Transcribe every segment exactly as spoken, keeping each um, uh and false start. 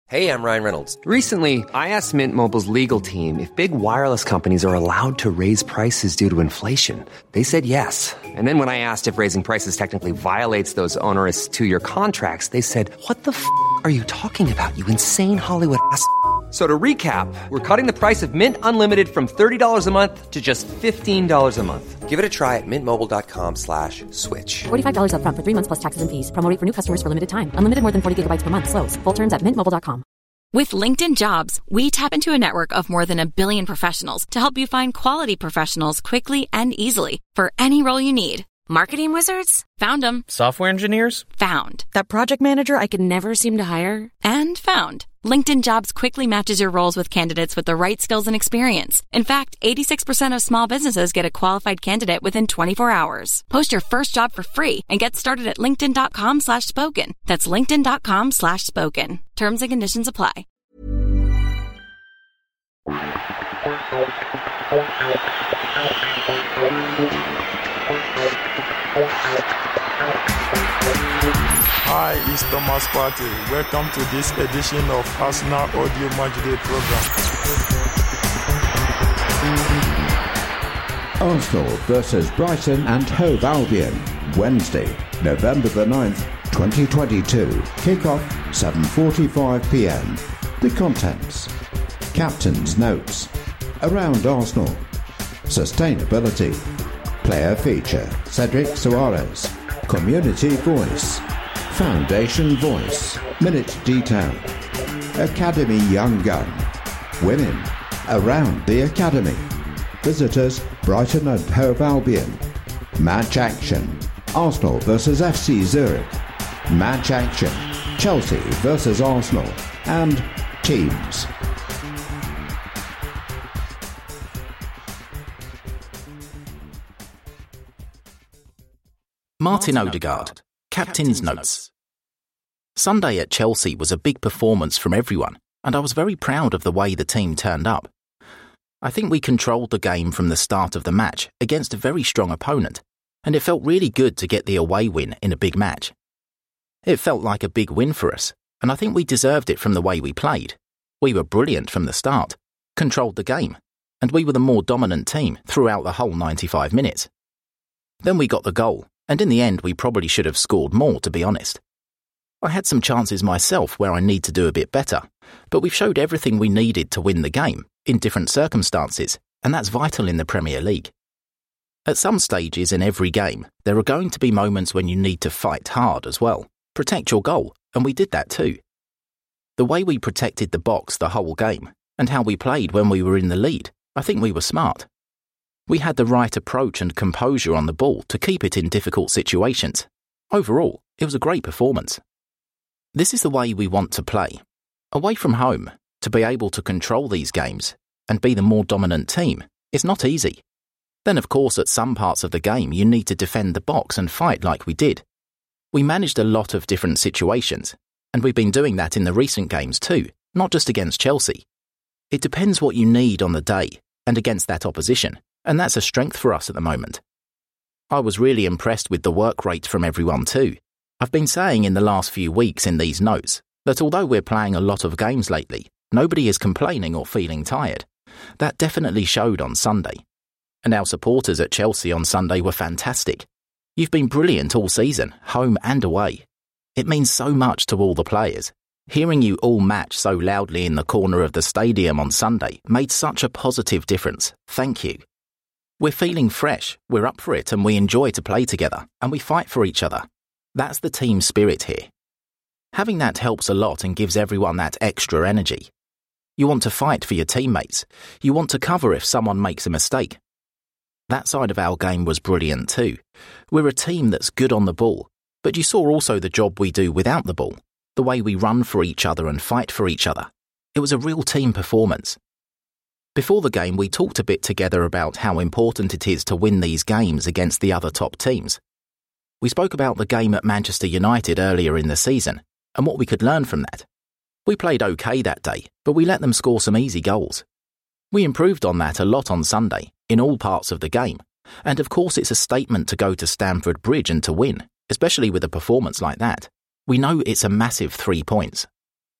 Hey, I'm Ryan Reynolds. Recently, I asked Mint Mobile's legal team if big wireless companies are allowed to raise prices due to inflation. They said yes. And then when I asked if raising prices technically violates those onerous two-year contracts, they said, what the f*** are you talking about, you insane Hollywood ass f- So to recap, we're cutting the price of Mint Unlimited from thirty dollars a month to just fifteen dollars a month. Give it a try at mintmobile.com slash switch. forty-five dollars up front for three months plus taxes and fees. Promo rate for new customers for limited time. Unlimited more than forty gigabytes per month. Slows full terms at mint mobile dot com. With LinkedIn Jobs, we tap into a network of more than a billion professionals to help you find quality professionals quickly and easily for any role you need. Marketing wizards? Found them. Software engineers? Found. That project manager I could never seem to hire? And found. LinkedIn Jobs quickly matches your roles with candidates with the right skills and experience. In fact, eighty-six percent of small businesses get a qualified candidate within twenty-four hours. Post your first job for free and get started at linkedin.com slash spoken. That's linkedin.com slash spoken. Terms and conditions apply. Hi, it's Thomas Partey. Welcome to this edition of Arsenal Audio Matchday program. Arsenal versus Brighton and Hove Albion, Wednesday, November the ninth, twenty twenty-two. Kickoff, seven forty-five p.m. The contents: Captain's notes, Around Arsenal, Sustainability, Player feature, Cedric Soares, Community voice, Foundation voice, Minute detail, Academy young gun, Women, Around the Academy, Visitors, Brighton and Hove Albion, Match action, Arsenal versus F C Zurich, Match action, Chelsea versus Arsenal, and Teams. Martin Odegaard, Captain's Notes. Sunday at Chelsea was a big performance from everyone, and I was very proud of the way the team turned up. I think we controlled the game from the start of the match against a very strong opponent, and it felt really good to get the away win in a big match. It felt like a big win for us, and I think we deserved it from the way we played. We were brilliant from the start, controlled the game, and we were the more dominant team throughout the whole ninety-five minutes. Then we got the goal, and in the end we probably should have scored more, to be honest. I had some chances myself where I need to do a bit better, but we've showed everything we needed to win the game, in different circumstances, and that's vital in the Premier League. At some stages in every game, there are going to be moments when you need to fight hard as well, protect your goal, and we did that too. The way we protected the box the whole game, and how we played when we were in the lead, I think we were smart. We had the right approach and composure on the ball to keep it in difficult situations. Overall, it was a great performance. This is the way we want to play. Away from home, to be able to control these games and be the more dominant team is not easy. Then, of course, at some parts of the game you need to defend the box and fight like we did. We managed a lot of different situations, and we've been doing that in the recent games too, not just against Chelsea. It depends what you need on the day and against that opposition, and that's a strength for us at the moment. I was really impressed with the work rate from everyone too. I've been saying in the last few weeks in these notes that although we're playing a lot of games lately, nobody is complaining or feeling tired. That definitely showed on Sunday. And our supporters at Chelsea on Sunday were fantastic. You've been brilliant all season, home and away. It means so much to all the players. Hearing you all match so loudly in the corner of the stadium on Sunday made such a positive difference. Thank you. We're feeling fresh, we're up for it, and we enjoy to play together, and we fight for each other. That's the team spirit here. Having that helps a lot and gives everyone that extra energy. You want to fight for your teammates. You want to cover if someone makes a mistake. That side of our game was brilliant too. We're a team that's good on the ball, but you saw also the job we do without the ball, the way we run for each other and fight for each other. It was a real team performance. Before the game, we talked a bit together about how important it is to win these games against the other top teams. We spoke about the game at Manchester United earlier in the season and what we could learn from that. We played okay that day, but we let them score some easy goals. We improved on that a lot on Sunday, in all parts of the game, and of course it's a statement to go to Stamford Bridge and to win, especially with a performance like that. We know it's a massive three points.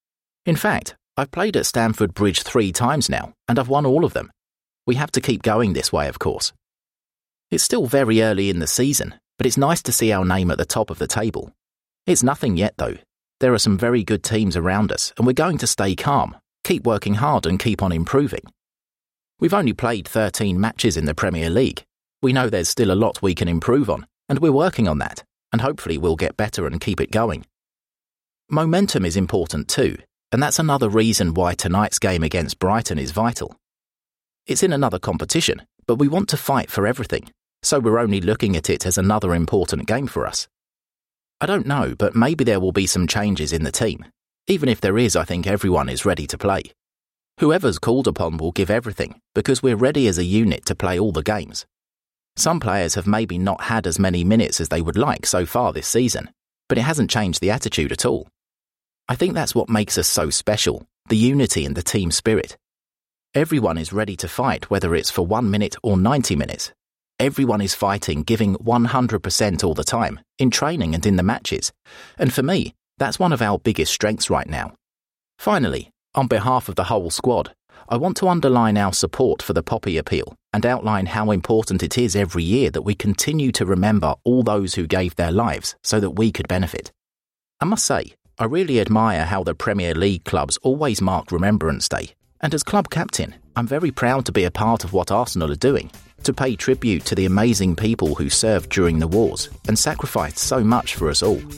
In fact, I've played at Stamford Bridge three times now, and I've won all of them. We have to keep going this way, of course. It's still very early in the season, but it's nice to see our name at the top of the table. It's nothing yet, though. There are some very good teams around us, and we're going to stay calm, keep working hard and keep on improving. We've only played thirteen matches in the Premier League. We know there's still a lot we can improve on, and we're working on that, and hopefully we'll get better and keep it going. Momentum is important too, and that's another reason why tonight's game against Brighton is vital. It's in another competition, but we want to fight for everything, so we're only looking at it as another important game for us. I don't know, but maybe there will be some changes in the team. Even if there is, I think everyone is ready to play. Whoever's called upon will give everything, because we're ready as a unit to play all the games. Some players have maybe not had as many minutes as they would like so far this season, but it hasn't changed the attitude at all. I think that's what makes us so special, the unity and the team spirit. Everyone is ready to fight, whether it's for one minute or ninety minutes. Everyone is fighting, giving one hundred percent all the time, in training and in the matches. And for me, that's one of our biggest strengths right now. Finally, on behalf of the whole squad, I want to underline our support for the Poppy Appeal and outline how important it is every year that we continue to remember all those who gave their lives so that we could benefit. I must say, I really admire how the Premier League clubs always mark Remembrance Day, and as club captain, I'm very proud to be a part of what Arsenal are doing, to pay tribute to the amazing people who served during the wars and sacrificed so much for us all.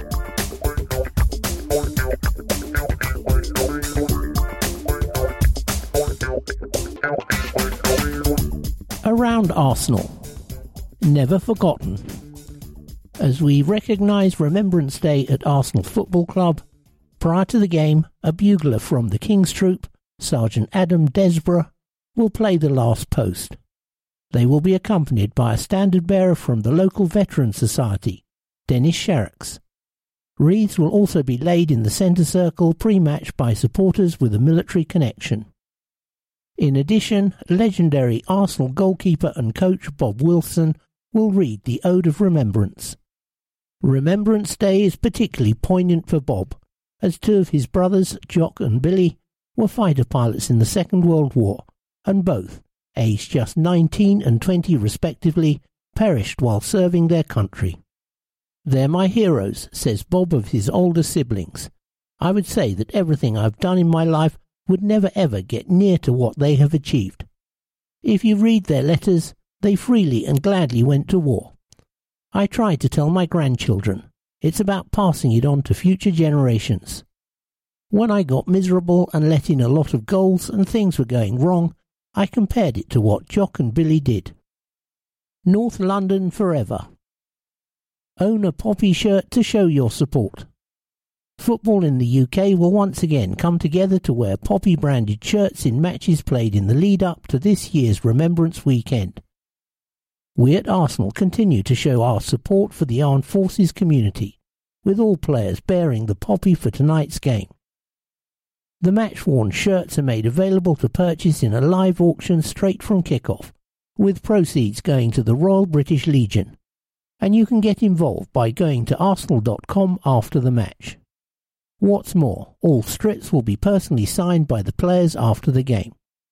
Around Arsenal. Never forgotten. As we recognise Remembrance Day at Arsenal Football Club, prior to the game, a bugler from the King's Troop, Sergeant Adam Desborough, will play the last post. They will be accompanied by a standard bearer from the local Veteran Society, Dennis Sharrocks. Wreaths will also be laid in the centre circle pre-match by supporters with a military connection. In addition, legendary Arsenal goalkeeper and coach Bob Wilson will read the Ode of Remembrance. Remembrance Day is particularly poignant for Bob, as two of his brothers, Jock and Billy, were fighter pilots in the Second World War, and both, aged just nineteen and twenty respectively, perished while serving their country. They're my heroes, says Bob of his older siblings. I would say that everything I've done in my life would never ever get near to what they have achieved. If you read their letters, they freely and gladly went to war. I try to tell my grandchildren, it's about passing it on to future generations. When I got miserable and let in a lot of goals and things were going wrong, I compared it to what Jock and Billy did. North London forever. Own a Poppy shirt to show your support. Football in the U K will once again come together to wear Poppy-branded shirts in matches played in the lead-up to this year's Remembrance Weekend. We at Arsenal continue to show our support for the Armed Forces community, with all players bearing the Poppy for tonight's game. The match-worn shirts are made available to purchase in a live auction straight from kickoff, with proceeds going to the Royal British Legion, and you can get involved by going to arsenal dot com after the match. What's more, all strips will be personally signed by the players after the game.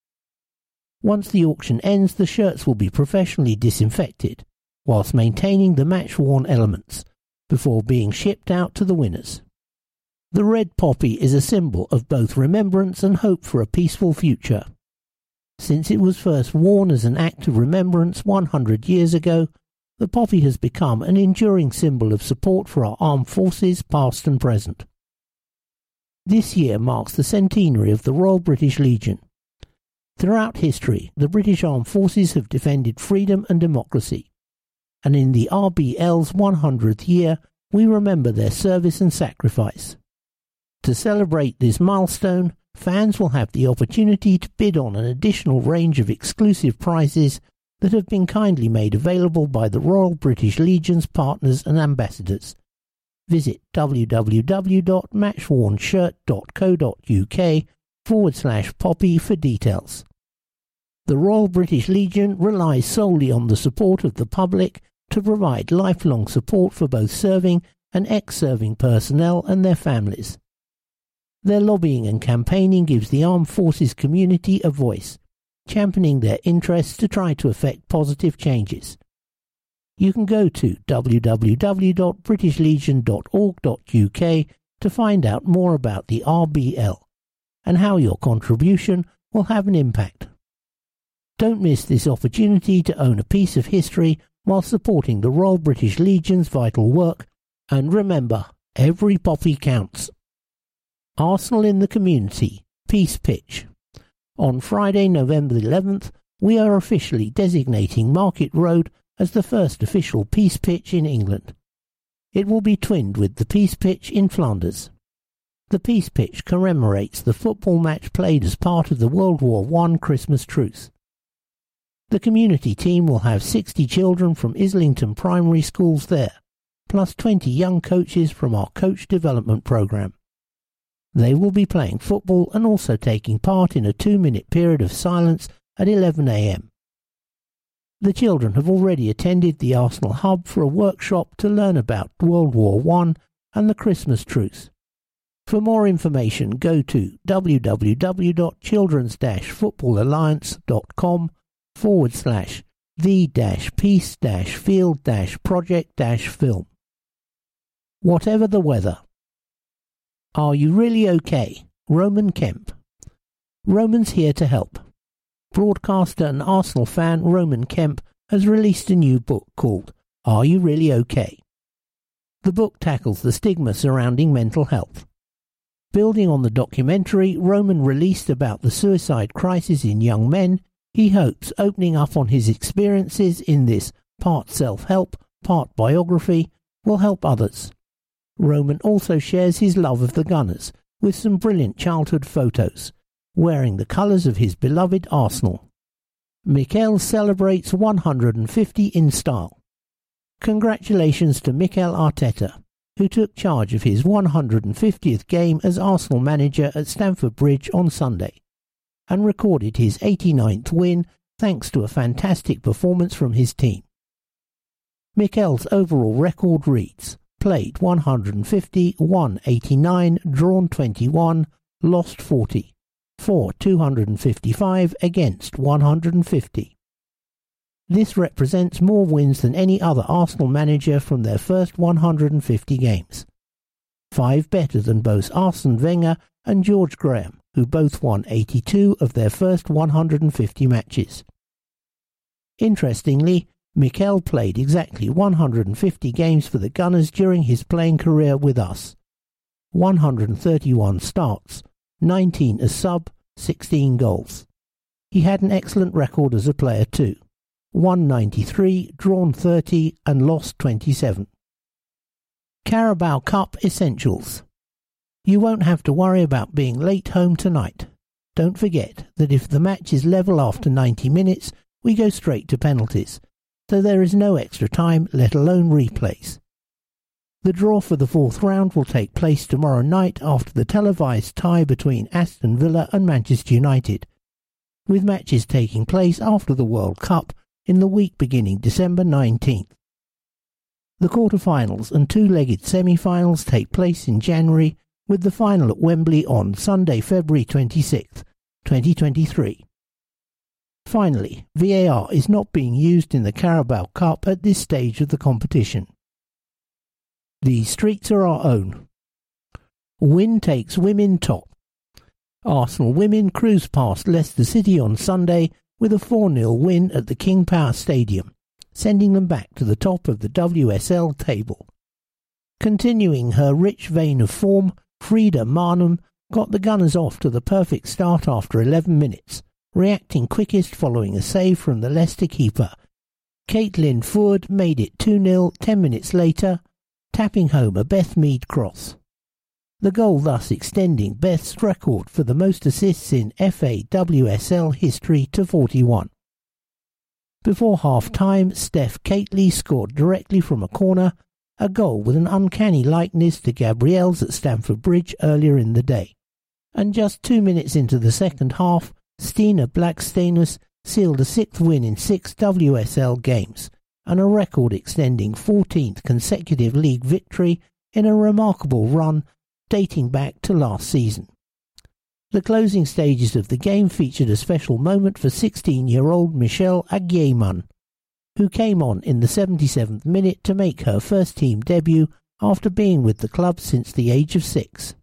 Once the auction ends, the shirts will be professionally disinfected, whilst maintaining the match-worn elements, before being shipped out to the winners. The red poppy is a symbol of both remembrance and hope for a peaceful future. Since it was first worn as an act of remembrance one hundred years ago, the poppy has become an enduring symbol of support for our armed forces past and present. This year marks the centenary of the Royal British Legion. Throughout history, the British Armed Forces have defended freedom and democracy, and in the R B L's one hundredth year, we remember their service and sacrifice. To celebrate this milestone, fans will have the opportunity to bid on an additional range of exclusive prizes that have been kindly made available by the Royal British Legion's partners and ambassadors. Visit w w w dot matchwornshirt dot co dot u k forward slash poppy for details. The Royal British Legion relies solely on the support of the public to provide lifelong support for both serving and ex-serving personnel and their families. Their lobbying and campaigning gives the armed forces community a voice, championing their interests to try to effect positive changes. You can go to w w w dot british legion dot org dot u k to find out more about the R B L and how your contribution will have an impact. Don't miss this opportunity to own a piece of history while supporting the Royal British Legion's vital work, and remember, every poppy counts. Arsenal in the Community, Peace Pitch. On Friday, November eleventh, we are officially designating Market Road as the first official Peace Pitch in England. It will be twinned with the Peace Pitch in Flanders. The Peace Pitch commemorates the football match played as part of the World War One Christmas truce. The community team will have sixty children from Islington primary schools there, plus twenty young coaches from our coach development programme. They will be playing football and also taking part in a two-minute period of silence at eleven a m. The children have already attended the Arsenal Hub for a workshop to learn about World War One and the Christmas truce. For more information, go to w w w dot children's dash football alliance dot com forward slash the dash peace dash field dash project dash film. Whatever the weather. Are you really okay? Roman Kemp. Roman's here to help. Broadcaster and Arsenal fan Roman Kemp has released a new book called Are You Really Okay? The book tackles the stigma surrounding mental health. Building on the documentary Roman released about the suicide crisis in young men, he hopes opening up on his experiences in this part self-help, part biography will help others. Roman also shares his love of the Gunners with some brilliant childhood photos, wearing the colours of his beloved Arsenal. Mikel celebrates one hundred fifty in style. Congratulations to Mikel Arteta, who took charge of his one hundred fiftieth game as Arsenal manager at Stamford Bridge on Sunday, and recorded his eighty-ninth win thanks to a fantastic performance from his team. Mikel's overall record reads: played one hundred fifty, won eighty-nine, drawn twenty-one, lost forty. For two hundred fifty-five against one hundred fifty. This represents more wins than any other Arsenal manager from their first one hundred fifty games. Five better than both Arsene Wenger and George Graham, who both won eighty-two of their first one hundred fifty matches. Interestingly, Mikel played exactly one hundred fifty games for the Gunners during his playing career with us. one hundred thirty-one starts, nineteen as sub, sixteen goals. He had an excellent record as a player too. won ninety-three, drawn thirty and lost twenty-seven. Carabao Cup Essentials. You won't have to worry about being late home tonight. Don't forget that if the match is level after ninety minutes, we go straight to penalties, so there is no extra time, let alone replays. The draw for the fourth round will take place tomorrow night after the televised tie between Aston Villa and Manchester United, with matches taking place after the World Cup in the week beginning December nineteenth. The quarter-finals and two-legged semi-finals take place in January, with the final at Wembley on Sunday, February twenty-sixth, twenty twenty-three. Finally, V A R is not being used in the Carabao Cup at this stage of the competition. The streets are our own. Win takes women top. Arsenal women cruise past Leicester City on Sunday with a four nil win at the King Power Stadium, sending them back to the top of the W S L table. Continuing her rich vein of form, Frida Marnham got the Gunners off to the perfect start after eleven minutes, reacting quickest following a save from the Leicester keeper. Caitlin Foord made it two nil ten minutes later, tapping home a Beth Mead cross. The goal thus extending Beth's record for the most assists in F A W S L history to forty-one. Before half-time, Steph Catley scored directly from a corner, a goal with an uncanny likeness to Gabrielle's at Stamford Bridge earlier in the day. And just two minutes into the second half, Stina Blackstenius sealed a sixth win in six W S L games, and a record-extending fourteenth consecutive league victory in a remarkable run dating back to last season. The closing stages of the game featured a special moment for sixteen-year-old Michelle Aguieman, who came on in the seventy-seventh minute to make her first team debut after being with the club since the age of six.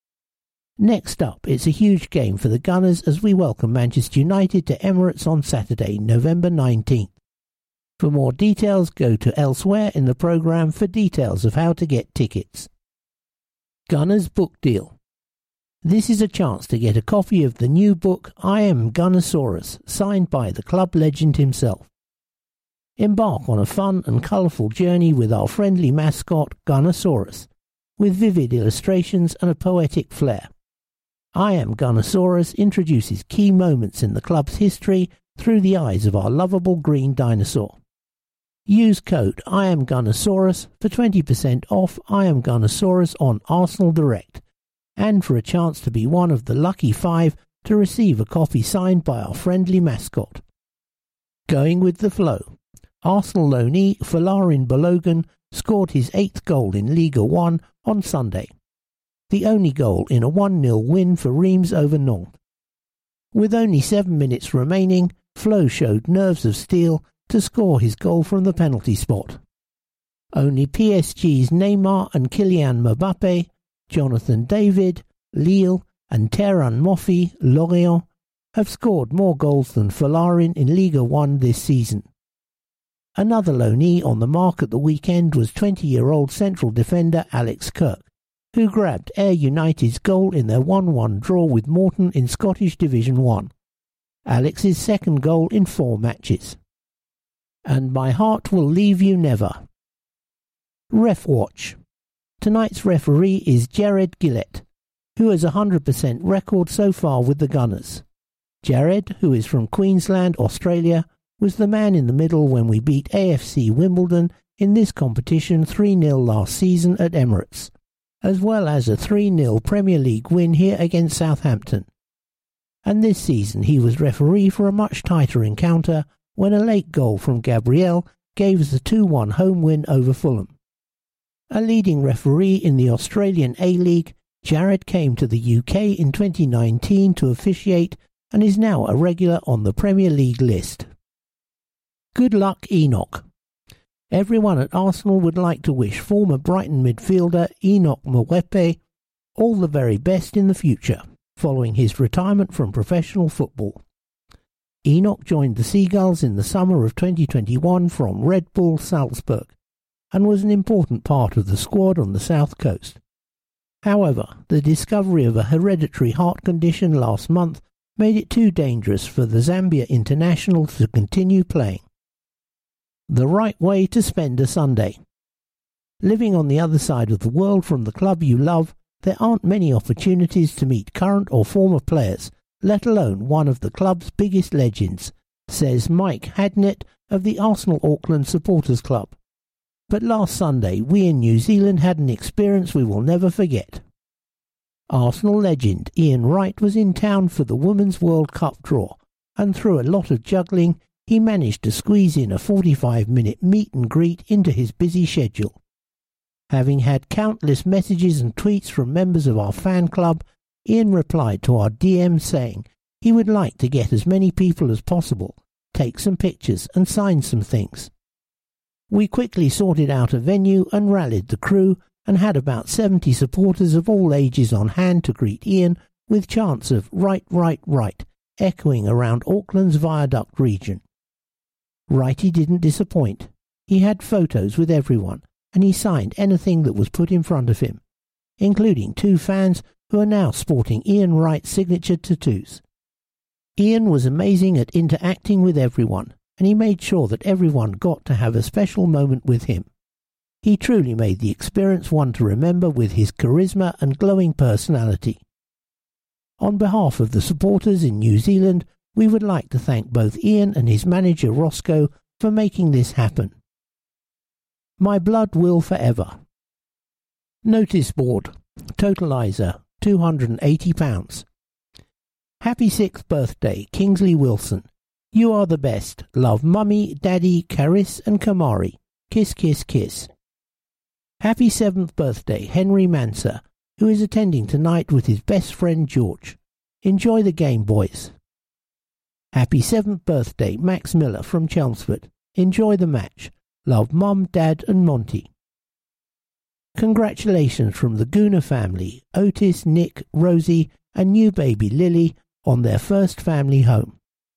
Next up, it's a huge game for the Gunners as we welcome Manchester United to Emirates on Saturday, November nineteenth. For more details, go to elsewhere in the programme for details of how to get tickets. Gunners Book Deal. This is a chance to get a copy of the new book I Am Gunnosaurus, signed by the club legend himself. Embark on a fun and colourful journey with our friendly mascot Gunnosaurus, with vivid illustrations and a poetic flair. I Am Gunnosaurus introduces key moments in the club's history through the eyes of our lovable green dinosaur. Use code I Am Gunnosaurus for twenty percent off I Am Gunnosaurus on Arsenal Direct, and for a chance to be one of the lucky five to receive a copy signed by our friendly mascot. Going with the flow. Arsenal loanee Folarin Balogun scored his eighth goal in Liga one on Sunday, the only goal in a one nil win for Reims over Nantes. With only seven minutes remaining, Flo showed nerves of steel to score his goal from the penalty spot. Only P S G's Neymar and Kylian Mbappe, Jonathan David, Lille and Terran Moffi, Lorient, have scored more goals than Folarin in Liga one this season. Another loanee on the mark at the weekend was twenty-year-old central defender Alex Kirk, who grabbed Ayr United's goal in their one one draw with Morton in Scottish Division one. Alex's second goal in four matches. And my heart will leave you never. Ref Watch. Tonight's referee is Jared Gillett, who has a one hundred percent record so far with the Gunners. Jared, who is from Queensland, Australia, was the man in the middle when we beat A F C Wimbledon in this competition three nil last season at Emirates, as well as a three nil Premier League win here against Southampton. And this season he was referee for a much tighter encounter when a late goal from Gabriel gave us a two one home win over Fulham. A leading referee in the Australian A-League, Jared came to the U K in twenty nineteen to officiate and is now a regular on the Premier League list. Good luck, Enoch. Everyone at Arsenal would like to wish former Brighton midfielder Enoch Mwepe all the very best in the future, following his retirement from professional football. Enoch joined the Seagulls in the summer of twenty twenty-one from Red Bull Salzburg, and was an important part of the squad on the south coast. However, the discovery of a hereditary heart condition last month made it too dangerous for the Zambia international to continue playing. The right way to spend a Sunday. Living on the other side of the world from the club you love, there aren't many opportunities to meet current or former players, let alone one of the club's biggest legends, says Mike Hadnett of the Arsenal Auckland Supporters Club. But last Sunday we in New Zealand had an experience we will never forget. Arsenal legend Ian Wright was in town for the Women's World Cup draw, and through a lot of juggling he managed to squeeze in a forty-five minute meet and greet into his busy schedule. Having had countless messages and tweets from members of our fan club, Ian replied to our D M saying he would like to get as many people as possible, take some pictures and sign some things. We quickly sorted out a venue and rallied the crew and had about seventy supporters of all ages on hand to greet Ian with chants of "Right, right, right" echoing around Auckland's Viaduct region. Righty didn't disappoint. He had photos with everyone, and he signed anything that was put in front of him, including two fans who are now sporting Ian Wright's signature tattoos. Ian was amazing at interacting with everyone, and he made sure that everyone got to have a special moment with him. He truly made the experience one to remember with his charisma and glowing personality. On behalf of the supporters in New Zealand, we would like to thank both Ian and his manager Roscoe for making this happen. My blood will forever. Notice board. Totalizer, two hundred eighty pounds. Happy sixth birthday, Kingsley Wilson. You are the best. Love Mummy, Daddy, Caris and Kamari. Kiss, kiss, kiss. Happy seventh birthday, Henry Manser, who is attending tonight with his best friend George. Enjoy the game, boys. Happy seventh birthday, Max Miller from Chelmsford. Enjoy the match. Love Mum, Dad and Monty. Congratulations from the Gooner family, Otis, Nick, Rosie and new baby Lily on their first family home.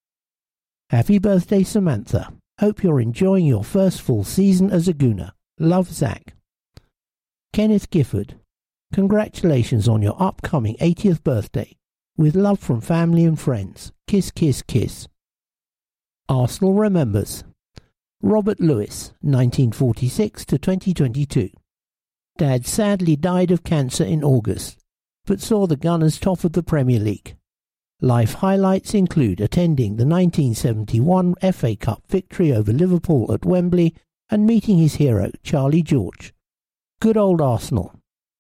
Happy birthday, Samantha. Hope you're enjoying your first full season as a Gooner. Love, Zach. Kenneth Gifford. Congratulations on your upcoming eightieth birthday. With love from family and friends. Kiss, kiss, kiss. Arsenal remembers. Robert Lewis, nineteen forty-six to twenty twenty-two. Dad sadly died of cancer in August, but saw the Gunners top of the Premier League. Life highlights include attending the nineteen seventy-one F A Cup victory over Liverpool at Wembley and meeting his hero, Charlie George. Good old Arsenal.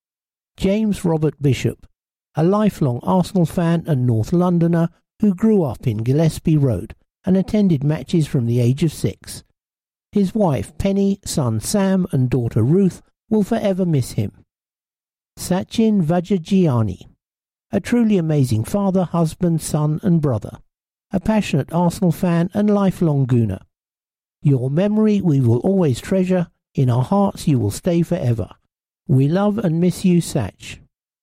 James Robert Bishop, a lifelong Arsenal fan and North Londoner who grew up in Gillespie Road and attended matches from the age of six. His wife Penny, son Sam and daughter Ruth will forever miss him. Sachin Vajajiani, a truly amazing father, husband, son and brother, a passionate Arsenal fan and lifelong Gooner. Your memory we will always treasure, in our hearts you will stay forever. We love and miss you, Sach.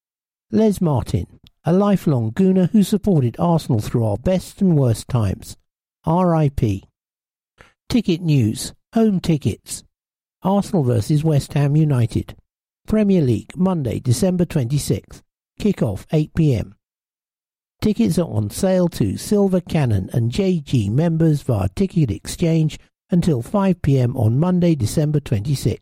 Les Martin, a lifelong Gooner who supported Arsenal through our best and worst times. R I P. Ticket news. Home tickets. Arsenal versus West Ham United. Premier League, Monday, December twenty-sixth. Kick-off eight p m. Tickets are on sale to Silver Cannon and J G members via Ticket Exchange until five p m on Monday, December twenty-sixth.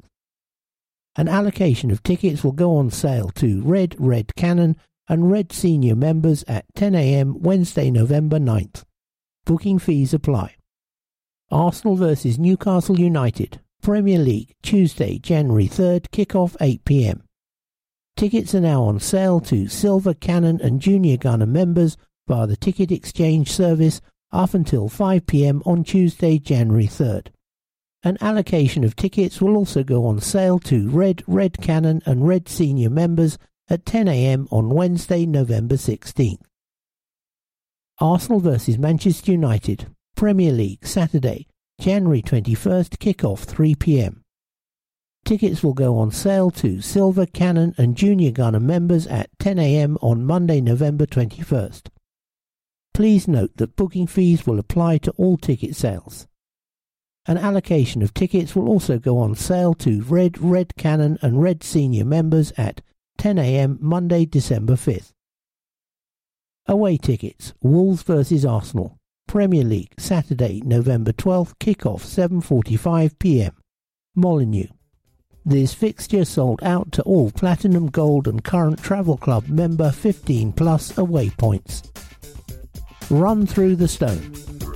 An allocation of tickets will go on sale to Red Red Cannon and Red Senior members at ten a m Wednesday, November ninth. Booking fees apply. Arsenal versus Newcastle United. Premier League, Tuesday, January third, kick-off eight p m. Tickets are now on sale to Silver Cannon and Junior Gunner members via the Ticket Exchange service up until five p m on Tuesday, January third. An allocation of tickets will also go on sale to Red Red Cannon and Red Senior members at ten a m on Wednesday, November sixteenth. Arsenal versus Manchester United. Premier League, Saturday, January twenty-first, kick-off three p m. Tickets will go on sale to Silver Cannon and Junior Gunner members at ten a m on Monday, November twenty-first. Please note that booking fees will apply to all ticket sales. An allocation of tickets will also go on sale to Red Red Cannon and Red Senior members at ten a m Monday, December fifth. Away tickets. Wolves versus Arsenal. Premier League, Saturday, November twelfth, kick-off seven forty-five p m. Molineux. This fixture sold out to all Platinum, Gold and Current Travel Club member fifteen plus away points. Run through the stone.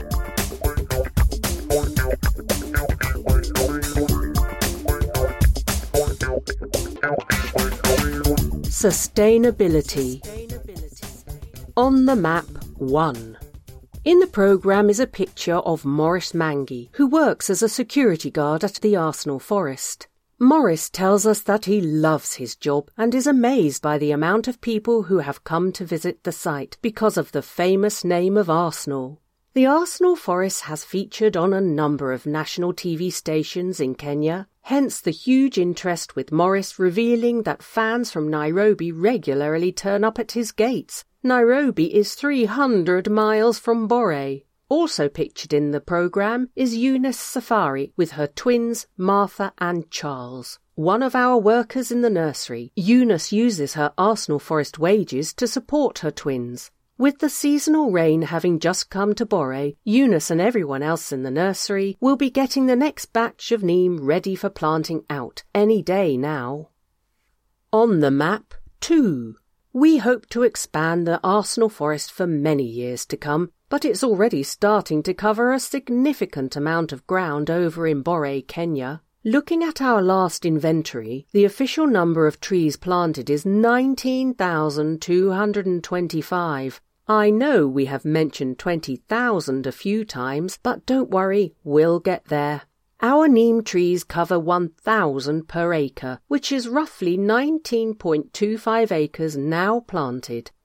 Sustainability. On the map one. In the programme is a picture of Maurice Mangy, who works as a security guard at the Arsenal Forest. Maurice tells us that he loves his job and is amazed by the amount of people who have come to visit the site because of the famous name of Arsenal. The Arsenal Forest has featured on a number of national T V stations in Kenya, hence the huge interest with Maurice revealing that fans from Nairobi regularly turn up at his gates. Nairobi is three hundred miles from Bore. Also pictured in the programme is Eunice Safari with her twins Martha and Charles. One of our workers in the nursery, Eunice uses her Arsenal Forest wages to support her twins. With the seasonal rain having just come to Bore, Eunice and everyone else in the nursery will be getting the next batch of neem ready for planting out any day now. On the map, two. We hope to expand the Arsenal Forest for many years to come, but it's already starting to cover a significant amount of ground over in Bore, Kenya. Looking at our last inventory, the official number of trees planted is nineteen thousand two hundred twenty-five. I know we have mentioned twenty thousand a few times, but don't worry, we'll get there. Our neem trees cover one thousand per acre, which is roughly nineteen point two five acres now planted.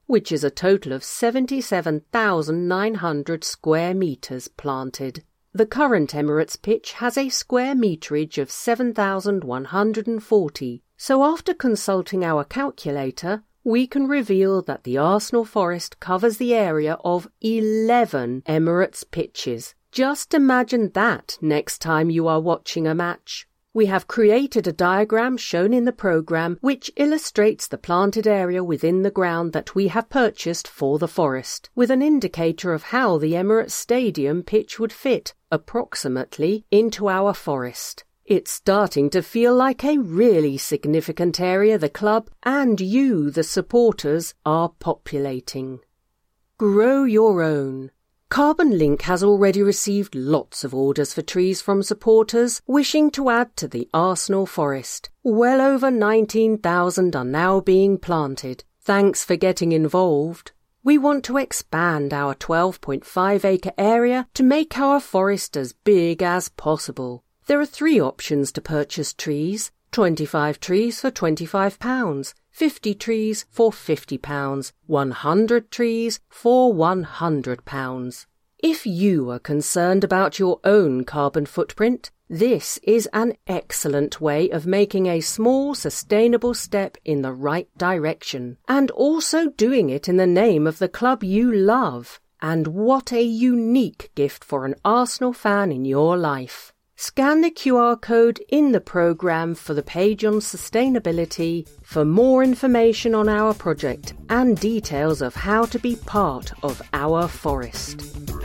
which is a total of seventy-seven thousand nine hundred square metres planted. The current Emirates pitch has a square meterage of seven thousand one hundred forty, so after consulting our calculator, we can reveal that the Arsenal Forest covers the area of eleven Emirates pitches. Just imagine that next time you are watching a match. We have created a diagram shown in the programme which illustrates the planted area within the ground that we have purchased for the Forest, with an indicator of how the Emirates Stadium pitch would fit, approximately, into our Forest. It's starting to feel like a really significant area the club and you, the supporters, are populating. Grow your own. Carbon Link has already received lots of orders for trees from supporters wishing to add to the Arsenal Forest. Well over nineteen thousand are now being planted. Thanks for getting involved. We want to expand our twelve point five acre area to make our forest as big as possible. There are three options to purchase trees: twenty-five trees for twenty-five pounds, fifty trees for fifty pounds, one hundred trees for one hundred pounds. If you are concerned about your own carbon footprint, this is an excellent way of making a small, sustainable step in the right direction, and also doing it in the name of the club you love. And what a unique gift for an Arsenal fan in your life. Scan the Q R code in the programme for the page on sustainability for more information on our project and details of how to be part of our forest.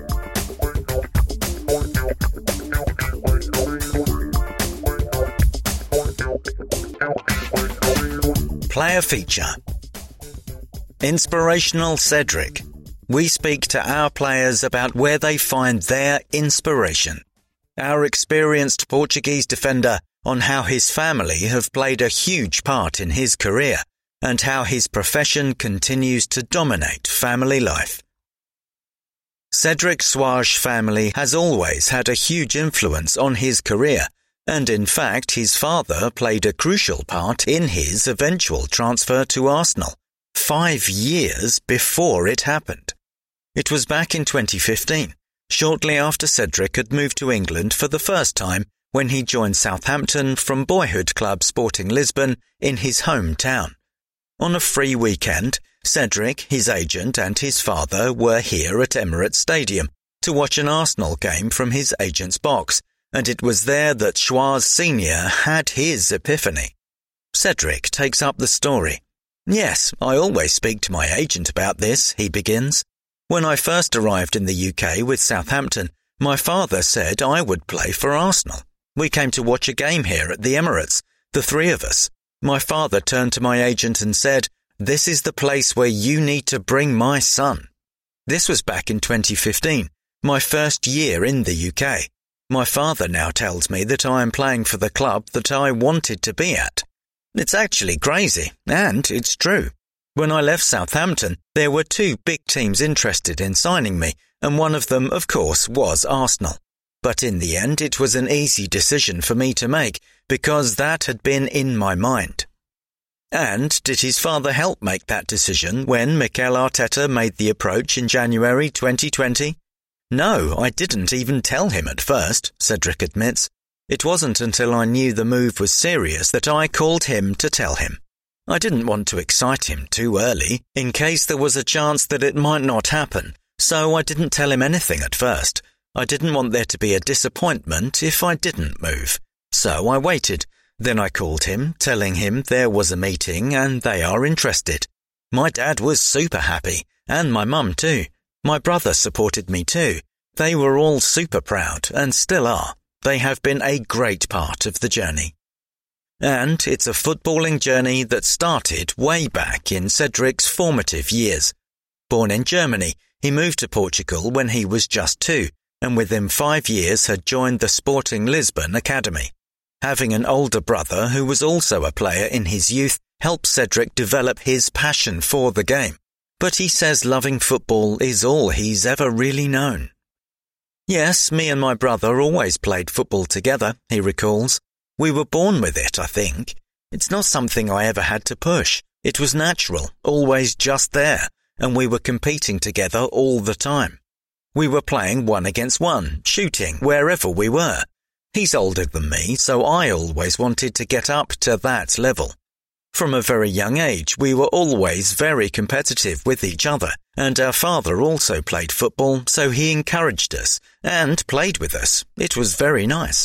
Player feature. Inspirational Cedric. We speak to our players about where they find their inspiration. Our experienced Portuguese defender on how his family have played a huge part in his career and how his profession continues to dominate family life. Cedric Soares' family has always had a huge influence on his career, and in fact his father played a crucial part in his eventual transfer to Arsenal, five years before it happened. It was back in twenty fifteen. Shortly after Cedric had moved to England for the first time when he joined Southampton from boyhood club Sporting Lisbon in his hometown. On a free weekend, Cedric, his agent and his father were here at Emirates Stadium to watch an Arsenal game from his agent's box, and it was there that Soares Senior had his epiphany. Cedric takes up the story. "Yes, I always speak to my agent about this," he begins. "When I first arrived in the U K with Southampton, my father said I would play for Arsenal. We came to watch a game here at the Emirates, the three of us. My father turned to my agent and said, 'This is the place where you need to bring my son.' This was back in twenty fifteen, my first year in the U K. My father now tells me that I am playing for the club that I wanted to be at. It's actually crazy, and it's true. When I left Southampton, there were two big teams interested in signing me, and one of them, of course, was Arsenal. But in the end, it was an easy decision for me to make, because that had been in my mind." And did his father help make that decision when Mikel Arteta made the approach in January twenty twenty? "No, I didn't even tell him at first," Cedric admits. "It wasn't until I knew the move was serious that I called him to tell him. I didn't want to excite him too early, in case there was a chance that it might not happen, so I didn't tell him anything at first. I didn't want there to be a disappointment if I didn't move. So I waited. Then I called him, telling him there was a meeting and they are interested. My dad was super happy, and my mum too. My brother supported me too. They were all super proud, and still are. They have been a great part of the journey." And it's a footballing journey that started way back in Cedric's formative years. Born in Germany, he moved to Portugal when he was just two, and within five years had joined the Sporting Lisbon Academy. Having an older brother who was also a player in his youth helped Cedric develop his passion for the game. But he says loving football is all he's ever really known. "Yes, me and my brother always played football together," he recalls. "We were born with it, I think. It's not something I ever had to push. It was natural, always just there, and we were competing together all the time. We were playing one against one, shooting wherever we were. He's older than me, so I always wanted to get up to that level. From a very young age, we were always very competitive with each other, and our father also played football, so he encouraged us and played with us. It was very nice.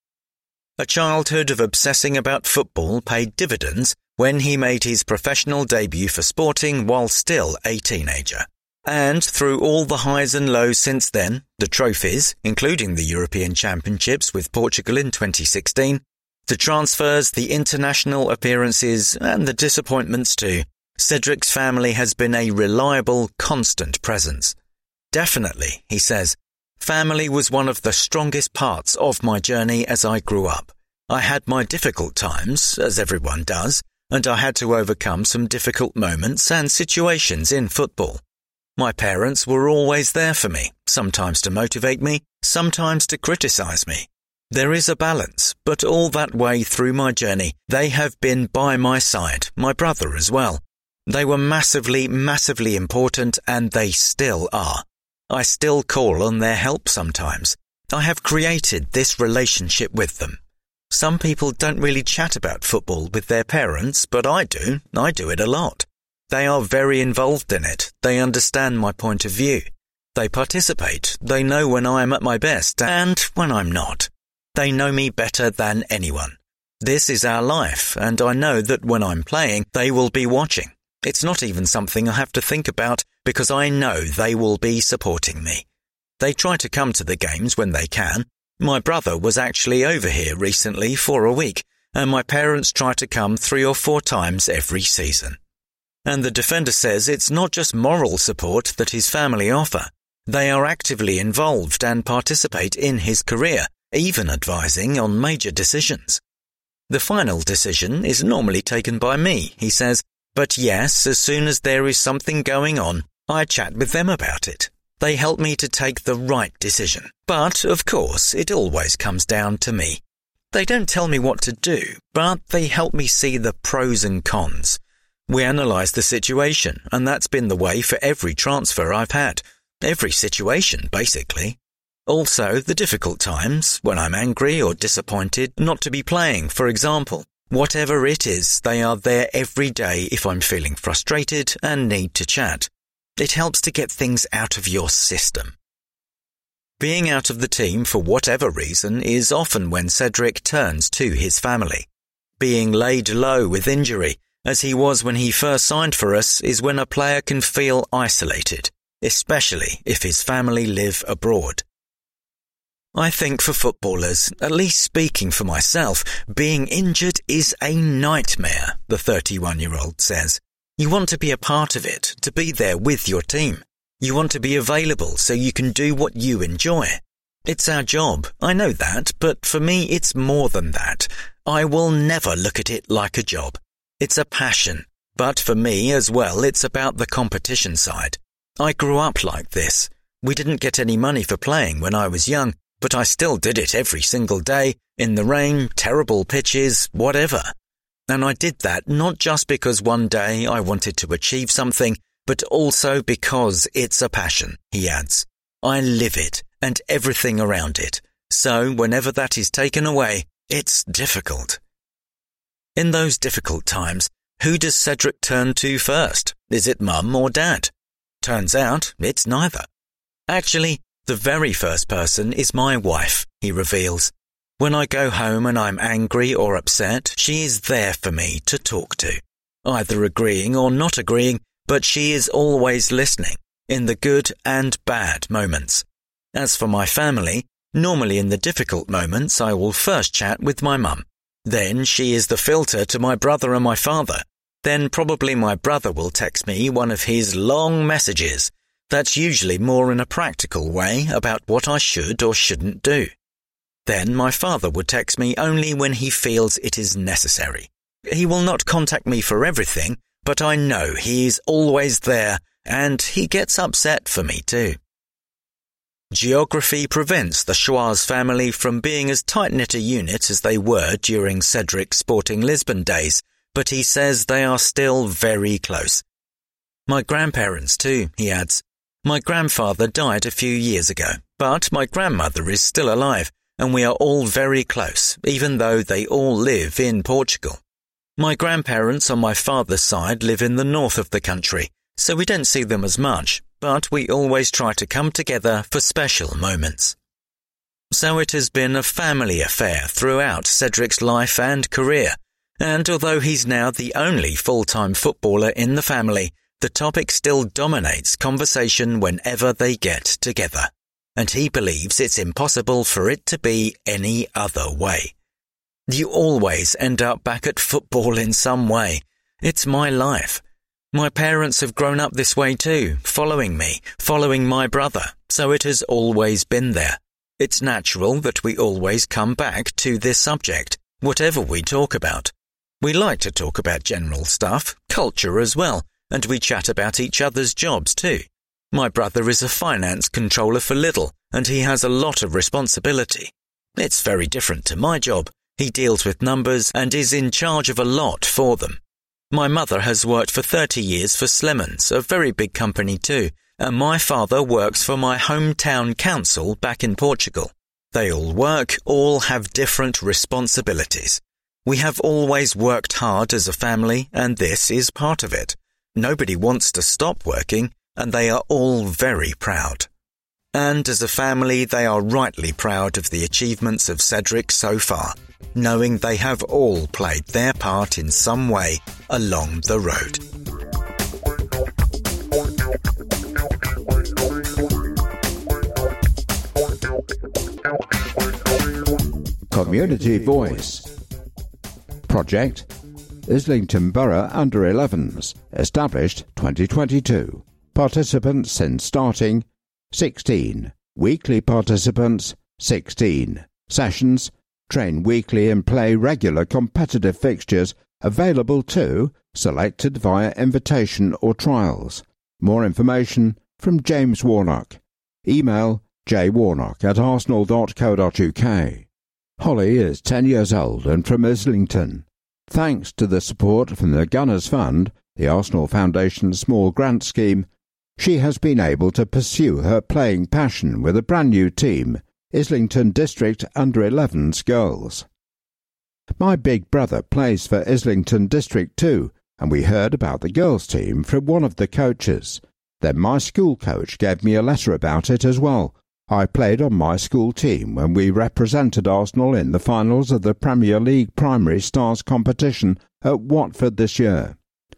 A childhood of obsessing about football paid dividends when he made his professional debut for Sporting while still a teenager. And through all the highs and lows since then, the trophies, including the European Championships with Portugal in twenty sixteen, the transfers, the international appearances, and the disappointments too, Cedric's family has been a reliable, constant presence. Definitely, he says, family was one of the strongest parts of my journey as I grew up. I had my difficult times, as everyone does, and I had to overcome some difficult moments and situations in football. My parents were always there for me, sometimes to motivate me, sometimes to criticize me. There is a balance, but all that way through my journey, they have been by my side, my brother as well. They were massively, massively important, and they still are. I still call on their help sometimes. I have created this relationship with them. Some people don't really chat about football with their parents, but I do. I do it a lot. They are very involved in it. They understand my point of view. They participate. They know when I am at my best and when I'm not. They know me better than anyone. This is our life, and I know that when I'm playing, they will be watching. It's not even something I have to think about because I know they will be supporting me. They try to come to the games when they can. My brother was actually over here recently for a week, and my parents try to come three or four times every season. And the defender says it's not just moral support that his family offer. They are actively involved and participate in his career, even advising on major decisions. The final decision is normally taken by me, he says, but yes, as soon as there is something going on, I chat with them about it. They help me to take the right decision. But, of course, it always comes down to me. They don't tell me what to do, but they help me see the pros and cons. We analyse the situation, and that's been the way for every transfer I've had. Every situation, basically. Also, the difficult times, when I'm angry or disappointed not to be playing, for example. Whatever it is, they are there every day if I'm feeling frustrated and need to chat. It helps to get things out of your system. Being out of the team for whatever reason is often when Cedric turns to his family. Being laid low with injury, as he was when he first signed for us, is when a player can feel isolated, especially if his family live abroad. I think for footballers, at least speaking for myself, being injured is a nightmare, the thirty-one-year-old says. You want to be a part of it, to be there with your team. You want to be available so you can do what you enjoy. It's our job, I know that, but for me it's more than that. I will never look at it like a job. It's a passion, but for me as well it's about the competition side. I grew up like this. We didn't get any money for playing when I was young, but I still did it every single day, in the rain, terrible pitches, whatever. And I did that not just because one day I wanted to achieve something, but also because it's a passion, he adds. I live it and everything around it. So whenever that is taken away, it's difficult. In those difficult times, who does Cedric turn to first? Is it mum or dad? Turns out it's neither. Actually, the very first person is my wife, he reveals. When I go home and I'm angry or upset, she is there for me to talk to. Either agreeing or not agreeing, but she is always listening, in the good and bad moments. As for my family, normally in the difficult moments I will first chat with my mum. Then she is the filter to my brother and my father. Then probably my brother will text me one of his long messages. That's usually more in a practical way about what I should or shouldn't do. Then my father would text me only when he feels it is necessary. He will not contact me for everything, but I know he is always there, and he gets upset for me too. Geography prevents the Schwarz family from being as tight-knit a unit as they were during Cedric's Sporting Lisbon days, but he says they are still very close. My grandparents too, he adds. My grandfather died a few years ago, but my grandmother is still alive, and we are all very close, even though they all live in Portugal. My grandparents on my father's side live in the north of the country, so we don't see them as much, but we always try to come together for special moments. So it has been a family affair throughout Cedric's life and career, and although he's now the only full-time footballer in the family, the topic still dominates conversation whenever they get together, and he believes it's impossible for it to be any other way. You always end up back at football in some way. It's my life. My parents have grown up this way too, following me, following my brother, so it has always been there. It's natural that we always come back to this subject, whatever we talk about. We like to talk about general stuff, culture as well, and we chat about each other's jobs too. My brother is a finance controller for Lidl, and he has a lot of responsibility. It's very different to my job. He deals with numbers and is in charge of a lot for them. My mother has worked for thirty years for Slemons, a very big company too, and my father works for my hometown council back in Portugal. They all work, all have different responsibilities. We have always worked hard as a family, and this is part of it. Nobody wants to stop working, and they are all very proud. And as a family, they are rightly proud of the achievements of Cedric so far, knowing they have all played their part in some way along the road. Community Voice. Project Islington Borough Under elevens, established twenty twenty-two. Participants since starting sixteen. Weekly participants sixteen. Sessions train weekly and play regular competitive fixtures available too, selected via invitation or trials. More information from James Warnock. Email jwarnock at arsenal dot co dot uk. Holly is ten years old and from Islington. Thanks to the support from the Gunners Fund, the Arsenal Foundation small grant scheme, she has been able to pursue her playing passion with a brand new team, Islington District Under elevens Girls. My big brother plays for Islington District too, and we heard about the girls' team from one of the coaches. Then my school coach gave me a letter about it as well. I played on my school team when we represented Arsenal in the finals of the Premier League Primary Stars competition at Watford this year.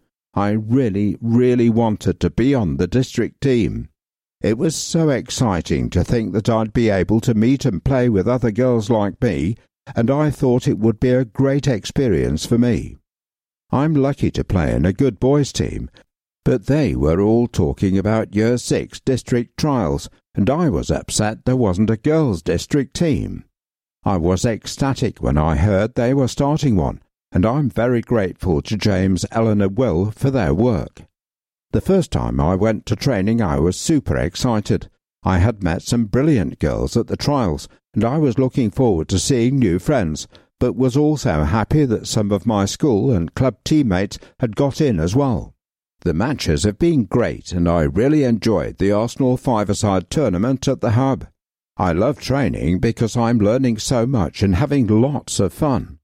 I really, really wanted to be on the district team. It was so exciting to think that I'd be able to meet and play with other girls like me, and I thought it would be a great experience for me. I'm lucky to play in a good boys' team, but they were all talking about Year six district trials, and I was upset there wasn't a girls' district team. I was ecstatic when I heard they were starting one, and I'm very grateful to James, Ellen and Will for their work. The first time I went to training I was super excited. I had met some brilliant girls at the trials, and I was looking forward to seeing new friends, but was also happy that some of my school and club teammates had got in as well. The matches have been great, and I really enjoyed the Arsenal five-a-side tournament at the Hub. I love training because I'm learning so much and having lots of fun.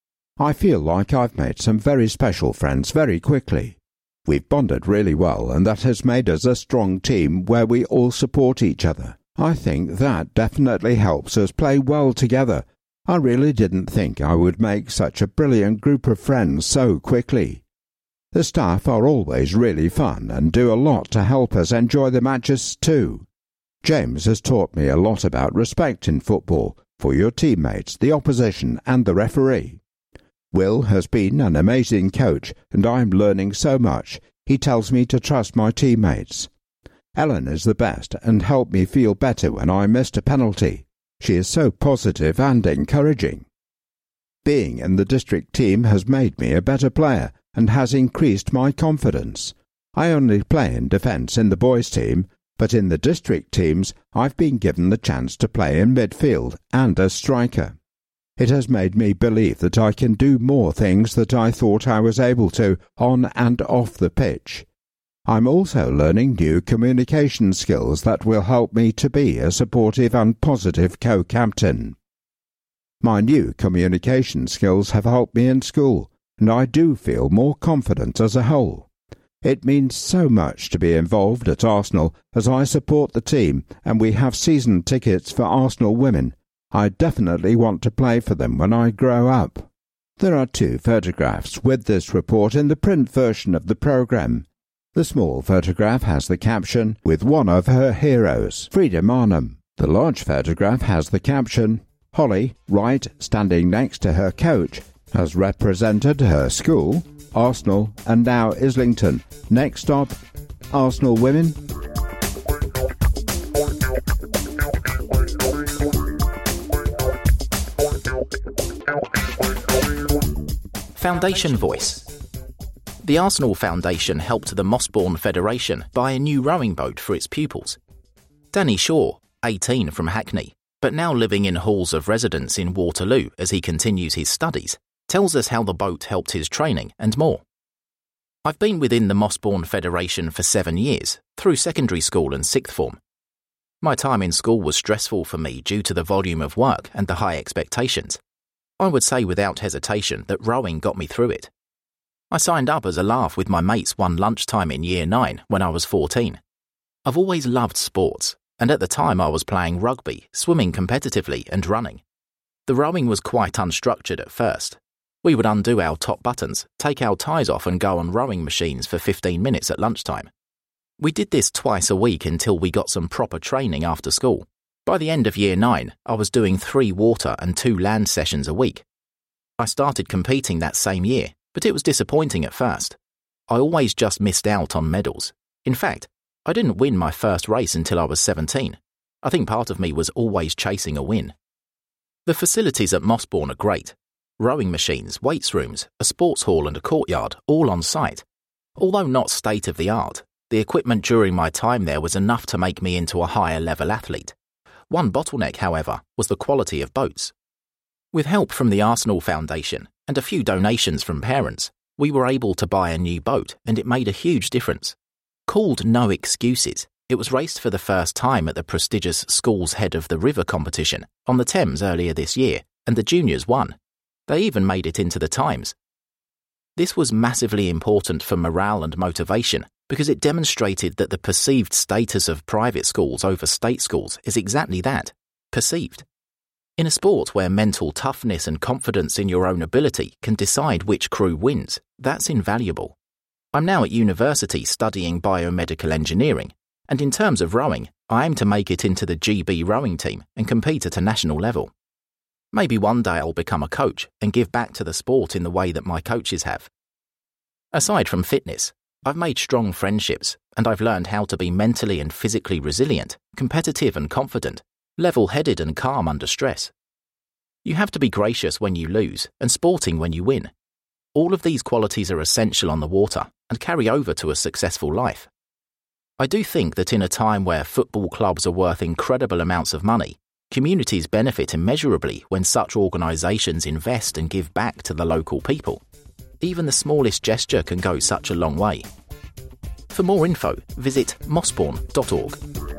I feel like I've made some very special friends very quickly. We've bonded really well, and that has made us a strong team where we all support each other. I think that definitely helps us play well together. I really didn't think I would make such a brilliant group of friends so quickly. The staff are always really fun and do a lot to help us enjoy the matches too. James has taught me a lot about respect in football for your teammates, the opposition and the referee. Will has been an amazing coach, and I'm learning so much. He tells me to trust my teammates. Ellen is the best and helped me feel better when I missed a penalty. She is so positive and encouraging. Being in the district team has made me a better player and has increased my confidence. I only play in defence in the boys' team, but in the district teams I've been given the chance to play in midfield and as striker. It has made me believe that I can do more things that I thought I was able to on and off the pitch. I'm also learning new communication skills that will help me to be a supportive and positive co-captain. My new communication skills have helped me in school, and I do feel more confident as a whole. It means so much to be involved at Arsenal as I support the team and we have season tickets for Arsenal women. I definitely want to play for them when I grow up. There are two photographs with this report in the print version of the programme. The small photograph has the caption, "With one of her heroes, Frida Marnham." The large photograph has the caption, "Holly, Wright, standing next to her coach, has represented her school, Arsenal, and now Islington. Next stop, Arsenal women." Foundation Voice. The Arsenal Foundation helped the Mossbourne Federation buy a new rowing boat for its pupils. Danny Shaw, eighteen, from Hackney, but now living in halls of residence in Waterloo as he continues his studies, tells us how the boat helped his training and more. I've been within the Mossbourne Federation for seven years, through secondary school and sixth form. My time in school was stressful for me due to the volume of work and the high expectations. I would say without hesitation that rowing got me through it. I signed up as a laugh with my mates one lunchtime in year nine when I was fourteen. I've always loved sports, and at the time I was playing rugby, swimming competitively and running. The rowing was quite unstructured at first. We would undo our top buttons, take our ties off and go on rowing machines for fifteen minutes at lunchtime. We did this twice a week until we got some proper training after school. By the end of year nine, I was doing three water and two land sessions a week. I started competing that same year, but it was disappointing at first. I always just missed out on medals. In fact, I didn't win my first race until I was seventeen. I think part of me was always chasing a win. The facilities at Mossbourne are great. Rowing machines, weights rooms, a sports hall and a courtyard, all on site. Although not state-of-the-art, the equipment during my time there was enough to make me into a higher-level athlete. One bottleneck, however, was the quality of boats. With help from the Arsenal Foundation and a few donations from parents, we were able to buy a new boat, and it made a huge difference. Called No Excuses, it was raced for the first time at the prestigious Schools Head of the River competition on the Thames earlier this year, and the juniors won. They even made it into the Times. This was massively important for morale and motivation because it demonstrated that the perceived status of private schools over state schools is exactly that, perceived. In a sport where mental toughness and confidence in your own ability can decide which crew wins, that's invaluable. I'm now at university studying biomedical engineering, and in terms of rowing, I aim to make it into the G B rowing team and compete at a national level. Maybe one day I'll become a coach and give back to the sport in the way that my coaches have. Aside from fitness, I've made strong friendships, and I've learned how to be mentally and physically resilient, competitive and confident, level-headed and calm under stress. You have to be gracious when you lose and sporting when you win. All of these qualities are essential on the water and carry over to a successful life. I do think that in a time where football clubs are worth incredible amounts of money, communities benefit immeasurably when such organisations invest and give back to the local people. Even the smallest gesture can go such a long way. For more info, visit mossbourne dot org.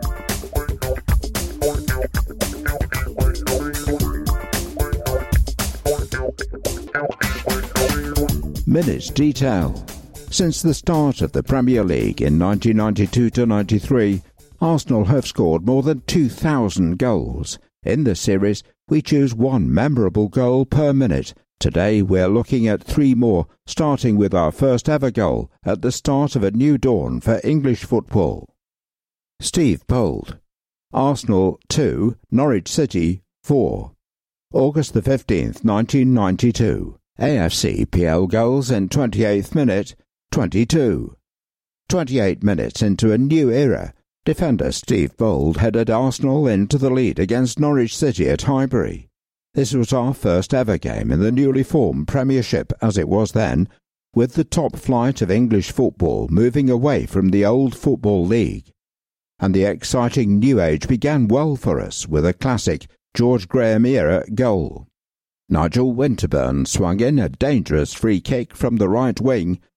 Minutes detail. Since the start of the Premier League in nineteen ninety-two to ninety-three, Arsenal have scored more than two thousand goals. In the series, we choose one memorable goal per minute. Today we're looking at three more, starting with our first ever goal at the start of a new dawn for English football. Steve Bold. Arsenal two, Norwich City four. August the fifteenth, nineteen ninety-two. A F C P L goals in twenty-eighth minute, twenty-two. twenty-eight minutes into a new era, defender Steve Bold headed Arsenal into the lead against Norwich City at Highbury. This was our first ever game in the newly formed Premiership, as it was then, with the top flight of English football moving away from the old Football League. And the exciting new age began well for us with a classic George Graham-era goal. Nigel Winterburn swung in a dangerous free kick from the right wing,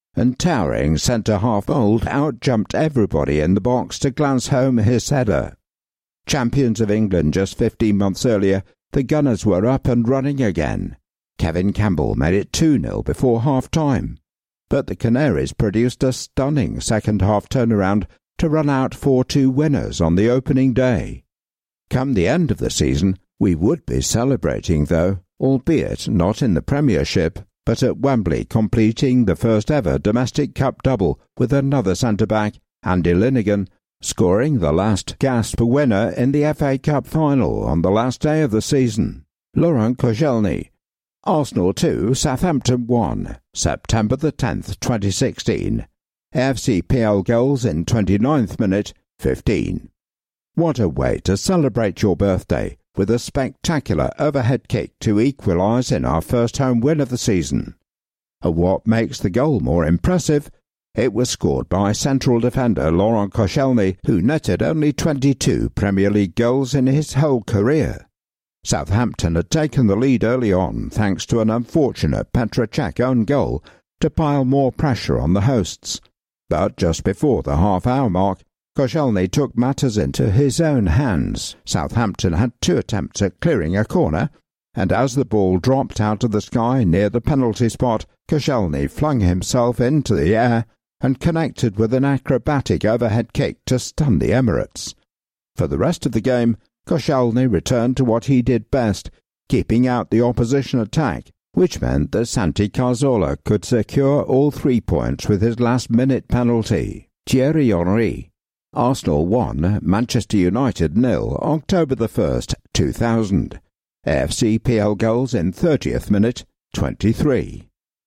and towering centre-half Bold out-jumped everybody in the box to glance home his header. Champions of England just fifteen months earlier, the Gunners were up and running again. Kevin Campbell made it two nil before half-time. But the Canaries produced a stunning second-half turnaround to run out four two winners on the opening day. Come the end of the season, we would be celebrating, though, albeit not in the Premiership, but at Wembley, completing the first-ever domestic cup double with another centre-back, Andy Linnigan, scoring the last gasp winner in the F A Cup final on the last day of the season. Laurent Koscielny. Arsenal two, Southampton one, September the tenth, twenty sixteen. A F C P L goals in twenty-ninth minute, fifteen. What a way to celebrate your birthday, with a spectacular overhead kick to equalise in our first home win of the season. And what makes the goal more impressive, it was scored by central defender Laurent Koscielny, who netted only twenty-two Premier League goals in his whole career. Southampton had taken the lead early on thanks to an unfortunate Petr Cech own goal to pile more pressure on the hosts. But just before the half-hour mark, Koscielny took matters into his own hands. Southampton had two attempts at clearing a corner, and as the ball dropped out of the sky near the penalty spot, Koscielny flung himself into the air and connected with an acrobatic overhead kick to stun the Emirates. For the rest of the game, Koscielny returned to what he did best, keeping out the opposition attack, which meant that Santi Cazorla could secure all three points with his last-minute penalty. Thierry Henry. Arsenal one, Manchester United nil, October the first, two thousand. A F C P L goals in thirtieth minute, twenty-three.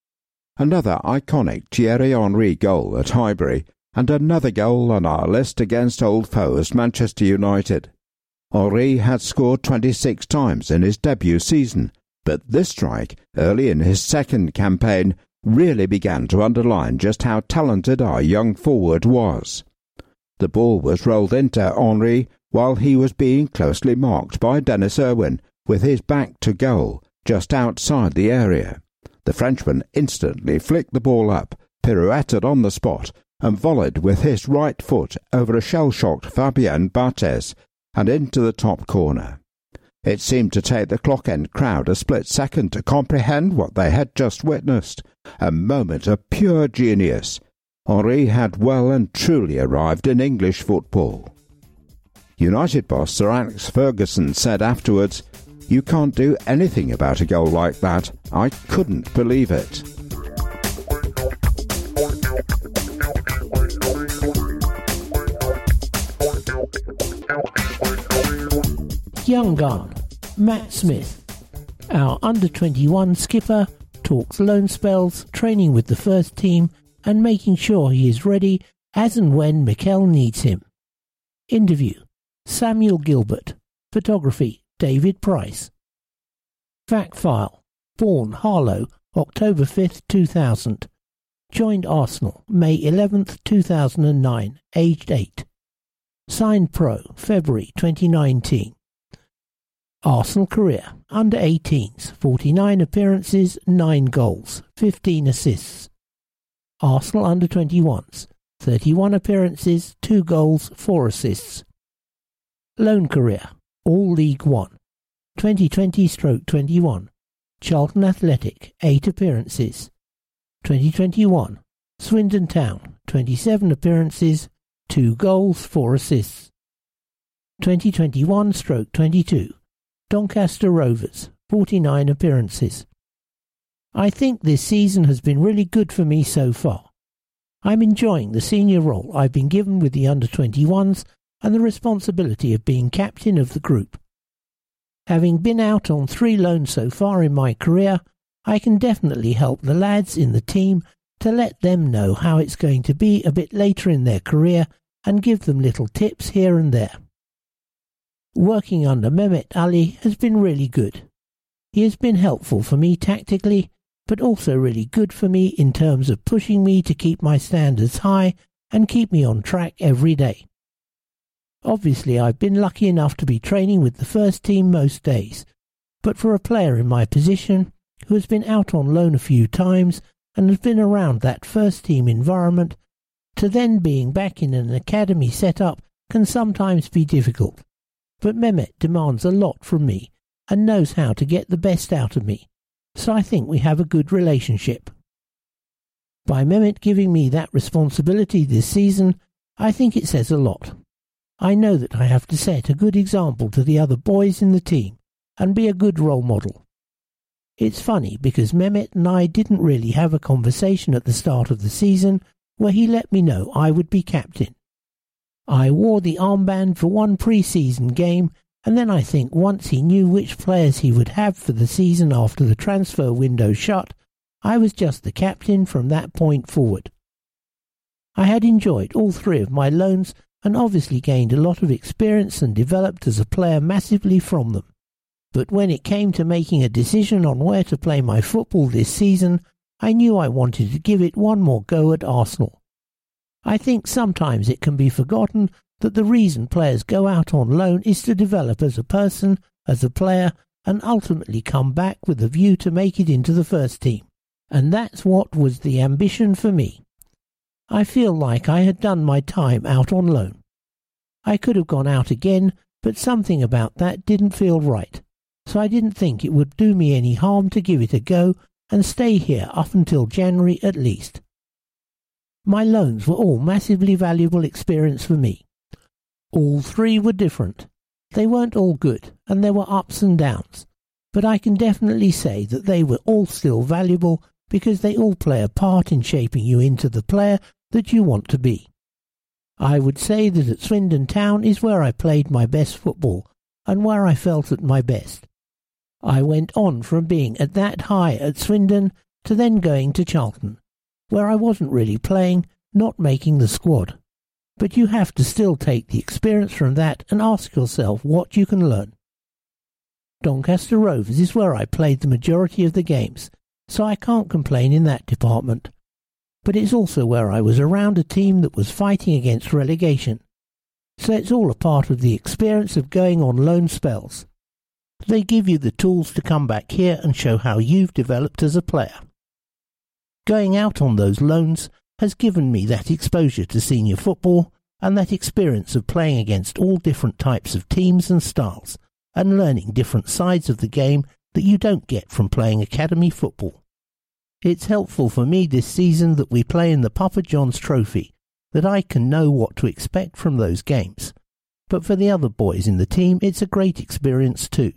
Another iconic Thierry Henry goal at Highbury, and another goal on our list against old foes Manchester United. Henry had scored twenty-six times in his debut season, but this strike, early in his second campaign, really began to underline just how talented our young forward was. The ball was rolled into Henry while he was being closely marked by Dennis Irwin, with his back to goal, just outside the area. The Frenchman instantly flicked the ball up, pirouetted on the spot, and volleyed with his right foot over a shell-shocked Fabien Barthez and into the top corner. It seemed to take the clock-end crowd a split second to comprehend what they had just witnessed, a moment of pure genius. Henry had well and truly arrived in English football. United boss Sir Alex Ferguson said afterwards, "You can't do anything about a goal like that. I couldn't believe it." Young gun, Matt Smith. Our under twenty-one skipper talks loan spells, training with the first team, and making sure he is ready as and when Mikel needs him. Interview, Samuel Gilbert. Photography, David Price. Fact file, born Harlow, October fifth, two thousand. Joined Arsenal, May eleventh, two thousand nine, aged eight. Signed pro, February twenty nineteen. Arsenal career, under eighteens, forty-nine appearances, nine goals, fifteen assists. Arsenal under twenty-ones, thirty-one appearances, two goals, four assists. Loan career, all League One, twenty twenty twenty-one. Charlton Athletic, eight appearances. twenty twenty-one, Swindon Town, twenty-seven appearances, two goals, four assists. twenty twenty-one twenty-two, Doncaster Rovers, forty-nine appearances. I think this season has been really good for me so far. I'm enjoying the senior role I've been given with the under twenty-ones and the responsibility of being captain of the group. Having been out on three loans so far in my career, I can definitely help the lads in the team to let them know how it's going to be a bit later in their career and give them little tips here and there. Working under Mehmet Ali has been really good. He has been helpful for me tactically, but also really good for me in terms of pushing me to keep my standards high and keep me on track every day. Obviously, I've been lucky enough to be training with the first team most days, but for a player in my position, who has been out on loan a few times and has been around that first-team environment, to then being back in an academy setup can sometimes be difficult. But Mehmet demands a lot from me and knows how to get the best out of me, so I think we have a good relationship. By Mehmet giving me that responsibility this season, I think it says a lot. I know that I have to set a good example to the other boys in the team and be a good role model. It's funny because Mehmet and I didn't really have a conversation at the start of the season where he let me know I would be captain. I wore the armband for one pre-season game, and then I think once he knew which players he would have for the season after the transfer window shut, I was just the captain from that point forward. I had enjoyed all three of my loans and obviously gained a lot of experience and developed as a player massively from them. But when it came to making a decision on where to play my football this season, I knew I wanted to give it one more go at Arsenal. I think sometimes it can be forgotten that the reason players go out on loan is to develop as a person, as a player, and ultimately come back with a view to make it into the first team. And that's what was the ambition for me. I feel like I had done my time out on loan. I could have gone out again, but something about that didn't feel right, so I didn't think it would do me any harm to give it a go and stay here up until January at least. My loans were all massively valuable experience for me. All three were different. They weren't all good, and there were ups and downs, but I can definitely say that they were all still valuable because they all play a part in shaping you into the player that you want to be. I would say that at Swindon Town is where I played my best football and where I felt at my best. I went on from being at that high at Swindon to then going to Charlton, where I wasn't really playing, not making the squad. But you have to still take the experience from that and ask yourself what you can learn. Doncaster Rovers is where I played the majority of the games, so I can't complain in that department. But it's also where I was around a team that was fighting against relegation. So it's all a part of the experience of going on loan spells. They give you the tools to come back here and show how you've developed as a player. Going out on those loans has given me that exposure to senior football and that experience of playing against all different types of teams and styles and learning different sides of the game that you don't get from playing academy football. It's helpful for me this season that we play in the Papa John's Trophy, that I can know what to expect from those games. But for the other boys in the team, it's a great experience too.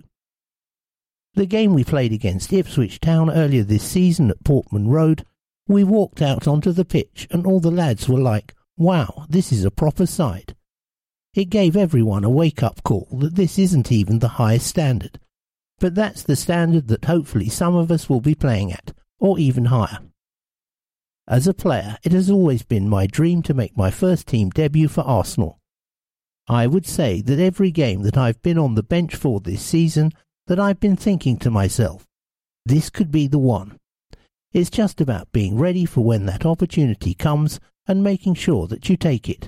The game we played against Ipswich Town earlier this season at Portman Road, we walked out onto the pitch and all the lads were like, wow, this is a proper side. It gave everyone a wake-up call that this isn't even the highest standard. But that's the standard that hopefully some of us will be playing at, or even higher. As a player, it has always been my dream to make my first team debut for Arsenal. I would say that every game that I've been on the bench for this season, that I've been thinking to myself, this could be the one. It's just about being ready for when that opportunity comes and making sure that you take it.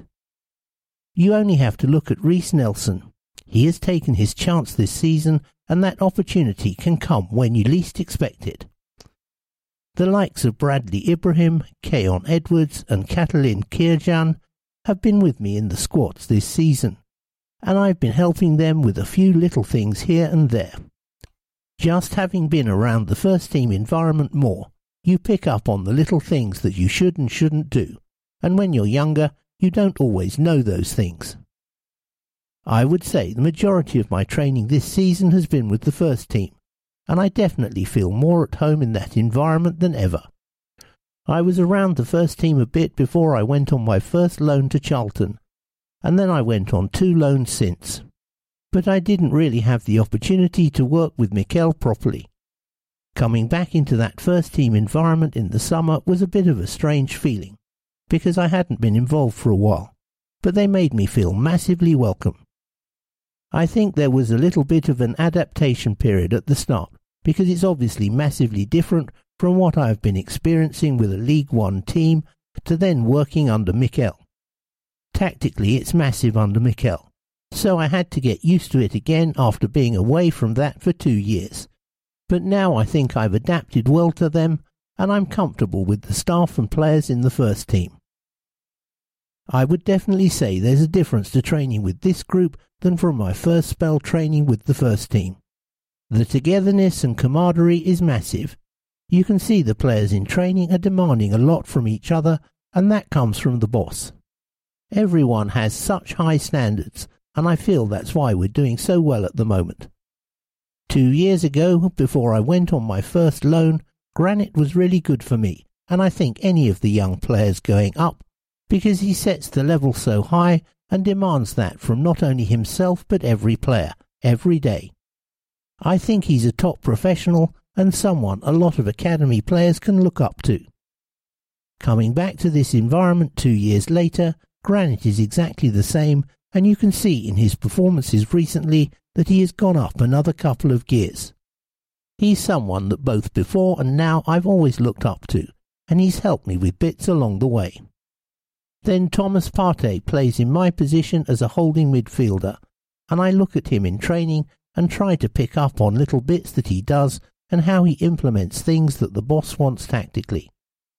You only have to look at Reiss Nelson. He has taken his chance this season, and that opportunity can come when you least expect it. The likes of Bradley Ibrahim, Keon Edwards and Catalin Kirjan have been with me in the squads this season, and I've been helping them with a few little things here and there. Just having been around the first team environment more, you pick up on the little things that you should and shouldn't do, and when you're younger, you don't always know those things. I would say the majority of my training this season has been with the first team, and I definitely feel more at home in that environment than ever. I was around the first team a bit before I went on my first loan to Charlton, and then I went on two loans since. But I didn't really have the opportunity to work with Mikel properly. Coming back into that first team environment in the summer was a bit of a strange feeling, because I hadn't been involved for a while, but they made me feel massively welcome. I think there was a little bit of an adaptation period at the start, because it's obviously massively different from what I've been experiencing with a League One team to then working under Mikel. Tactically, it's massive under Mikel, so I had to get used to it again after being away from that for two years. But now I think I've adapted well to them, and I'm comfortable with the staff and players in the first team. I would definitely say there's a difference to training with this group than from my first spell training with the first team. The togetherness and camaraderie is massive. You can see the players in training are demanding a lot from each other, and that comes from the boss. Everyone has such high standards, and I feel that's why we're doing so well at the moment. Two years ago, before I went on my first loan, Granit was really good for me, and I think any of the young players going up, because he sets the level so high and demands that from not only himself but every player, every day. I think he's a top professional and someone a lot of academy players can look up to. Coming back to this environment two years later, Granit is exactly the same, and you can see in his performances recently that he has gone up another couple of gears. He's someone that both before and now I've always looked up to, and he's helped me with bits along the way. Then Thomas Partey plays in my position as a holding midfielder, and I look at him in training and try to pick up on little bits that he does and how he implements things that the boss wants tactically.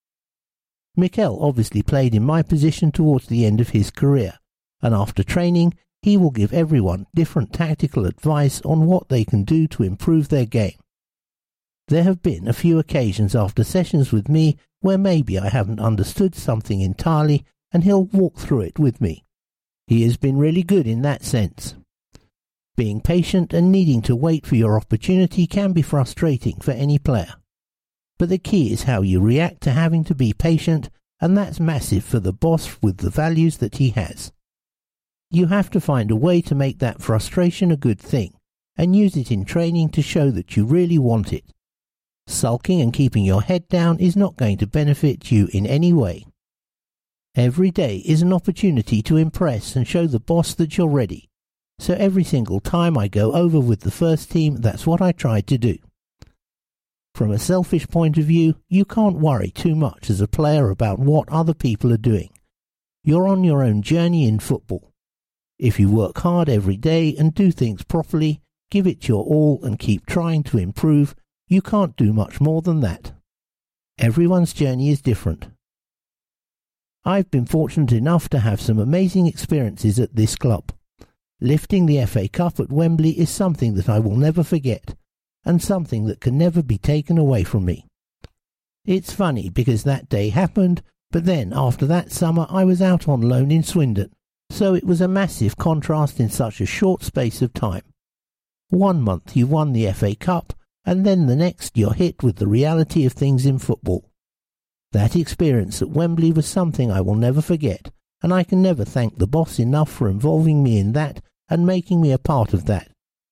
Mikel obviously played in my position towards the end of his career, and after training he will give everyone different tactical advice on what they can do to improve their game. There have been a few occasions after sessions with me where maybe I haven't understood something entirely, and he'll walk through it with me. He has been really good in that sense. Being patient and needing to wait for your opportunity can be frustrating for any player. But the key is how you react to having to be patient, and that's massive for the boss with the values that he has. You have to find a way to make that frustration a good thing, and use it in training to show that you really want it. Sulking and keeping your head down is not going to benefit you in any way. Every day is an opportunity to impress and show the boss that you're ready. So every single time I go over with the first team, that's what I try to do. From a selfish point of view, you can't worry too much as a player about what other people are doing. You're on your own journey in football. If you work hard every day and do things properly, give it your all and keep trying to improve, you can't do much more than that. Everyone's journey is different. I've been fortunate enough to have some amazing experiences at this club. Lifting the F A Cup at Wembley is something that I will never forget, and something that can never be taken away from me. It's funny because that day happened, but then after that summer I was out on loan in Swindon, so it was a massive contrast in such a short space of time. One month you won the F A Cup, and then the next you're hit with the reality of things in football. That experience at Wembley was something I will never forget, and I can never thank the boss enough for involving me in that and making me a part of that.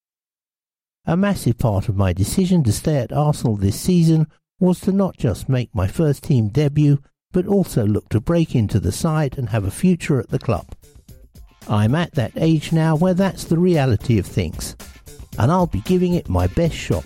A massive part of my decision to stay at Arsenal this season was to not just make my first team debut, but also look to break into the side and have a future at the club. I'm at that age now where that's the reality of things, and I'll be giving it my best shot.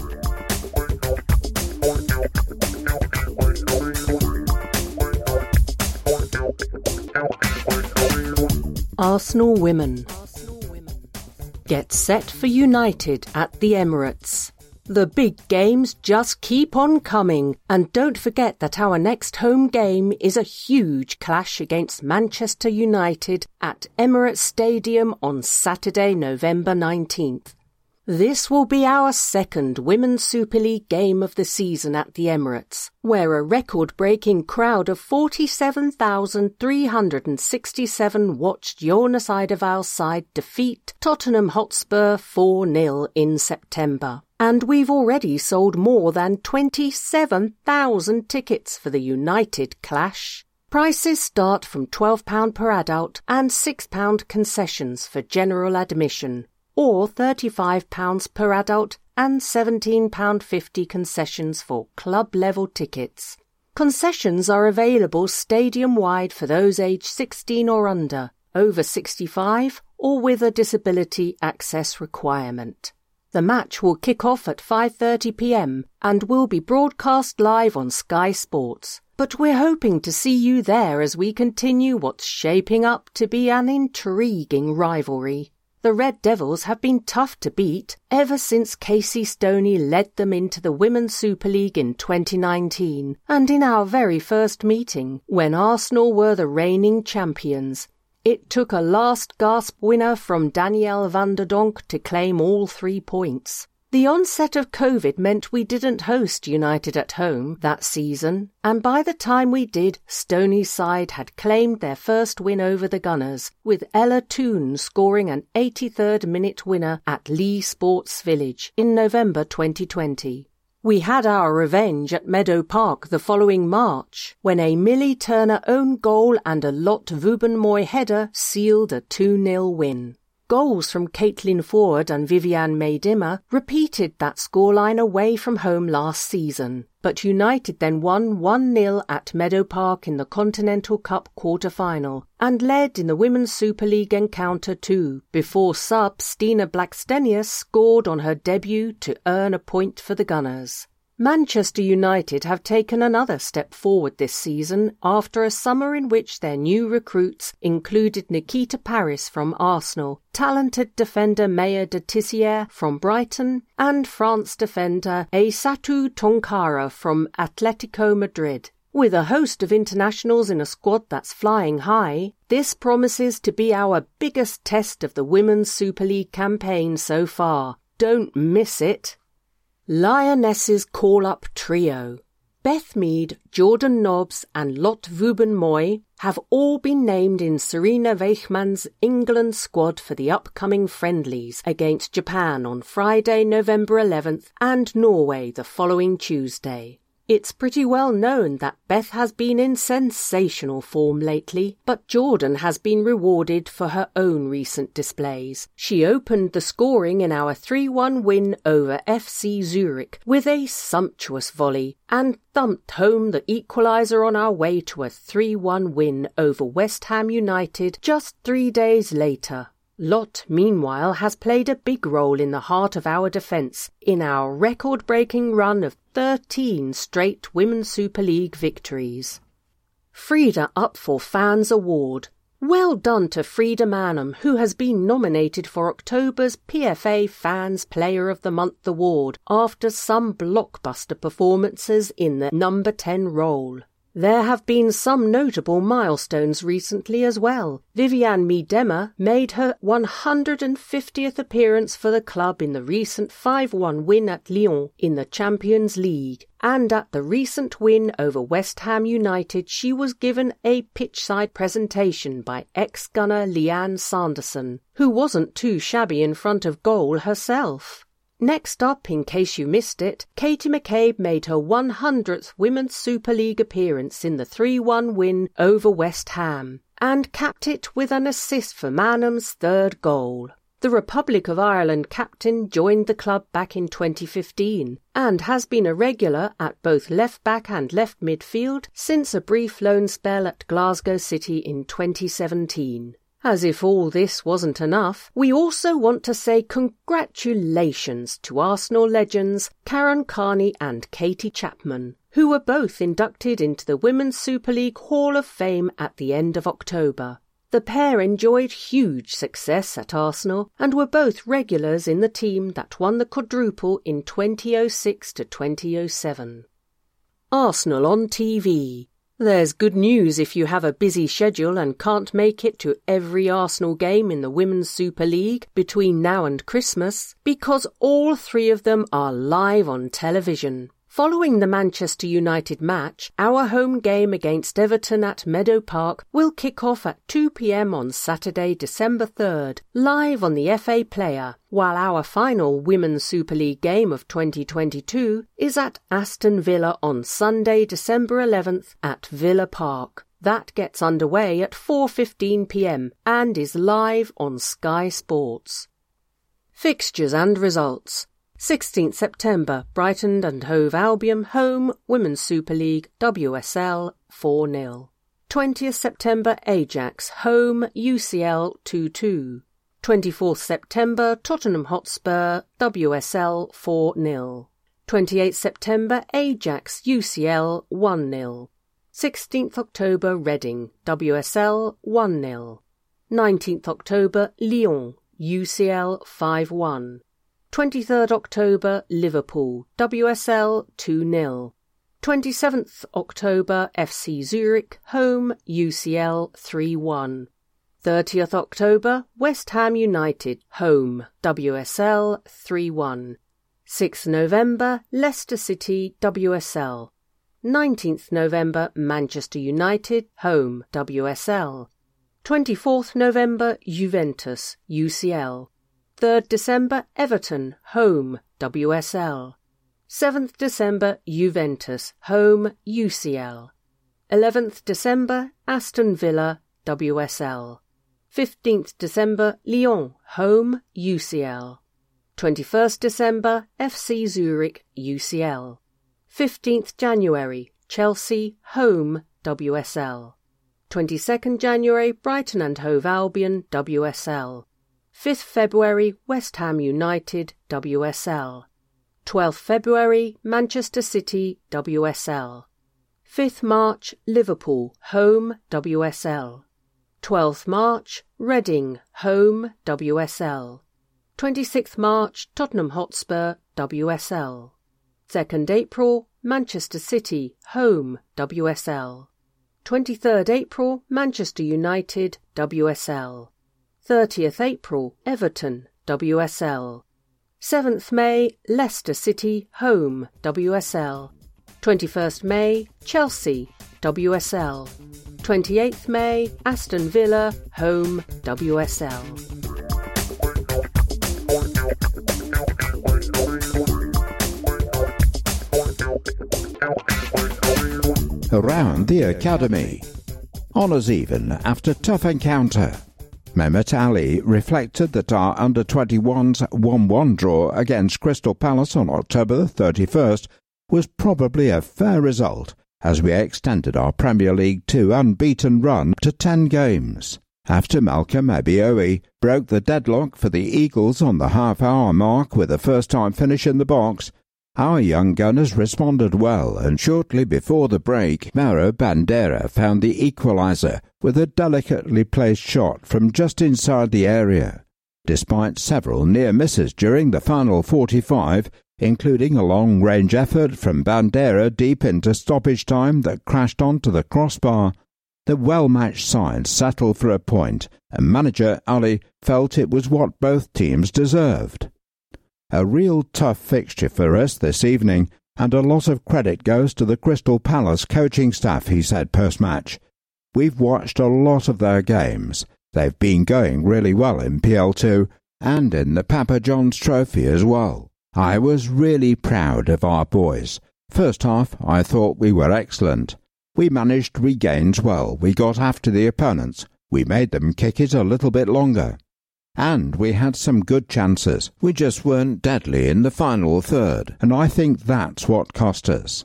Arsenal women. Get set for United at the Emirates. The big games just keep on coming, and don't forget that our next home game is a huge clash against Manchester United at Emirates Stadium on Saturday, November nineteenth. This will be our second Women's Super League game of the season at the Emirates, where a record-breaking crowd of forty-seven thousand three hundred sixty-seven watched Jonas Eidevall's side defeat Tottenham Hotspur four nil in September. And we've already sold more than twenty-seven thousand tickets for the United clash. Prices start from twelve pounds per adult and six pounds concessions for general admission, or thirty-five pounds per adult and seventeen pounds fifty concessions for club-level tickets. Concessions are available stadium-wide for those aged sixteen or under, over sixty-five, or with a disability access requirement. The match will kick off at five thirty p m and will be broadcast live on Sky Sports. But we're hoping to see you there as we continue what's shaping up to be an intriguing rivalry. The Red Devils have been tough to beat ever since Casey Stoney led them into the Women's Super League in twenty nineteen, and in our very first meeting, when Arsenal were the reigning champions. It took a last-gasp winner from Danielle van der Donk to claim all three points. The onset of COVID meant we didn't host United at home that season, and by the time we did, Stoney's side had claimed their first win over the Gunners, with Ella Toone scoring an eighty-third minute winner at Lee Sports Village in November twenty twenty. We had our revenge at Meadow Park the following March, when a Millie Turner own goal and a Lotte Wubbenmoy header sealed a two nil win. Goals from Caitlin Ford and Viviane May-Dimmer repeated that scoreline away from home last season, but United then won one nil at Meadow Park in the Continental Cup quarter-final and led in the Women's Super League encounter too, before sub Stina Blackstenius scored on her debut to earn a point for the Gunners. Manchester United have taken another step forward this season after a summer in which their new recruits included Nikita Paris from Arsenal, talented defender Maya de Tissière from Brighton, and France defender Aissatou Tonkara from Atletico Madrid. With a host of internationals in a squad that's flying high, this promises to be our biggest test of the Women's Super League campaign so far. Don't miss it. Lionesses call-up trio. Beth Mead, Jordan Nobbs and Lotte Wubbenmoy have all been named in Serena Weichmann's England squad for the upcoming friendlies against Japan on Friday, November eleventh and Norway the following Tuesday. It's pretty well known that Beth has been in sensational form lately, but Jordan has been rewarded for her own recent displays. She opened the scoring in our three one win over F C Zurich with a sumptuous volley and thumped home the equaliser on our way to a three one win over West Ham United just three days later. Lotte, meanwhile, has played a big role in the heart of our defence in our record-breaking run of thirteen straight Women's Super League victories. Frida up for Fans Award. Well done to Frida Manham, who has been nominated for October's P F A Fans Player of the Month award after some blockbuster performances in the number ten role. There have been some notable milestones recently as well. Viviane May-Dimmer made her one hundred fiftieth appearance for the club in the recent five one win at Lyon in the Champions League, and at the recent win over West Ham United she was given a pitchside presentation by ex-gunner Leanne Sanderson, who wasn't too shabby in front of goal herself. Next up, in case you missed it, Katie McCabe made her one hundredth Women's Super League appearance in the three one win over West Ham, and capped it with an assist for Manham's third goal. The Republic of Ireland captain joined the club back in twenty fifteen, and has been a regular at both left-back and left midfield since a brief loan spell at Glasgow City in twenty seventeen. As if all this wasn't enough, we also want to say congratulations to Arsenal legends Karen Carney and Katie Chapman, who were both inducted into the Women's Super League Hall of Fame at the end of October. The pair enjoyed huge success at Arsenal and were both regulars in the team that won the quadruple in twenty oh six to twenty oh seven. Arsenal on T V. There's good news if you have a busy schedule and can't make it to every Arsenal game in the Women's Super League between now and Christmas, because all three of them are live on television. Following the Manchester United match, our home game against Everton at Meadow Park will kick off at two p m on Saturday, December third, live on the F A Player, while our final Women's Super League game of twenty twenty-two is at Aston Villa on Sunday, December eleventh at Villa Park. That gets underway at four fifteen p m and is live on Sky Sports. Fixtures and results. sixteenth September, Brighton and Hove Albion home, Women's Super League, W S L, four nil. twentieth September, Ajax home, U C L, two two. twenty-fourth September, Tottenham Hotspur, W S L, four nil. twenty-eighth September, Ajax, U C L, one nil. sixteenth October, Reading, W S L, one nil. nineteenth October, Lyon, U C L five one. twenty-third October, Liverpool, W S L two nil. twenty-seventh October, F C Zurich, home, U C L three one. thirtieth October, West Ham United, home, W S L three one. sixth November, Leicester City, W S L. nineteenth November, Manchester United, home, W S L. twenty-fourth November, Juventus, U C L. third December, Everton, home, W S L. seventh December, Juventus, home, U C L. eleventh December, Aston Villa, W S L. fifteenth December, Lyon, home, U C L. twenty-first December, F C Zurich, U C L. fifteenth January, Chelsea, home, W S L. twenty-second January, Brighton and Hove Albion, W S L. fifth February, West Ham United, W S L. twelfth February, Manchester City, W S L. fifth March, Liverpool, home, W S L. twelfth March, Reading, home, W S L. twenty-sixth March, Tottenham Hotspur, W S L. second April, Manchester City, home, W S L. twenty-third April, Manchester United, W S L. thirtieth April, Everton, W S L. seventh May, Leicester City, home, W S L. twenty-first May, Chelsea, W S L. twenty-eighth May, Aston Villa, home, W S L. Around the academy. Honours even after tough encounter. Mehmet Ali reflected that our under twenty-ones one one draw against Crystal Palace on October thirty-first was probably a fair result as we extended our Premier League two unbeaten run to ten games. After Malcolm Ebiowei broke the deadlock for the Eagles on the half-hour mark with a first-time finish in the box, our young gunners responded well, and shortly before the break, Mauro Bandera found the equaliser with a delicately placed shot from just inside the area. Despite several near misses during the final forty-five, including a long-range effort from Bandera deep into stoppage time that crashed onto the crossbar, the well-matched sides settled for a point, and manager Ali felt it was what both teams deserved. A real tough fixture for us this evening, and a lot of credit goes to the Crystal Palace coaching staff, he said post-match. We've watched a lot of their games. They've been going really well in P L two and in the Papa John's Trophy as well. I was really proud of our boys. First half, I thought we were excellent. We managed regains well. We got after the opponents. We made them kick it a little bit longer. And we had some good chances. We just weren't deadly in the final third, and I think that's what cost us.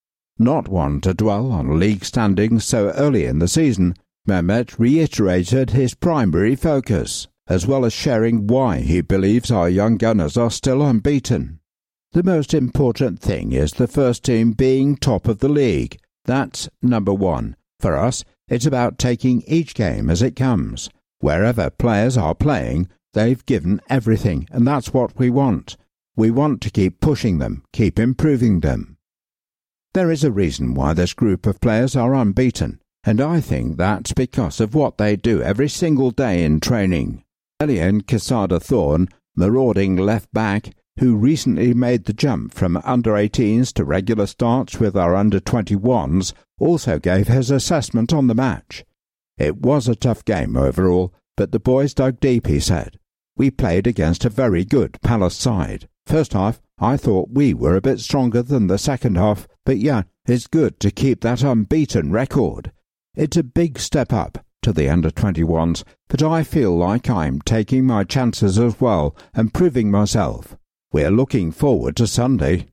Not one to dwell on league standings so early in the season, Mehmet reiterated his primary focus, as well as sharing why he believes our young gunners are still unbeaten. The most important thing is the first team being top of the league. That's number one. For us, it's about taking each game as it comes. Wherever players are playing, they've given everything, and that's what we want. We want to keep pushing them, keep improving them. There is a reason why this group of players are unbeaten, and I think that's because of what they do every single day in training. Elian Quesada-Thorne, marauding left-back, who recently made the jump from under eighteens to regular starts with our under twenty-ones, also gave his assessment on the match. It was a tough game overall, but the boys dug deep, he said. We played against a very good Palace side. First half, I thought we were a bit stronger than the second half, but yeah, it's good to keep that unbeaten record. It's a big step up to the under twenty-ones, but I feel like I'm taking my chances as well and proving myself. We're looking forward to Sunday.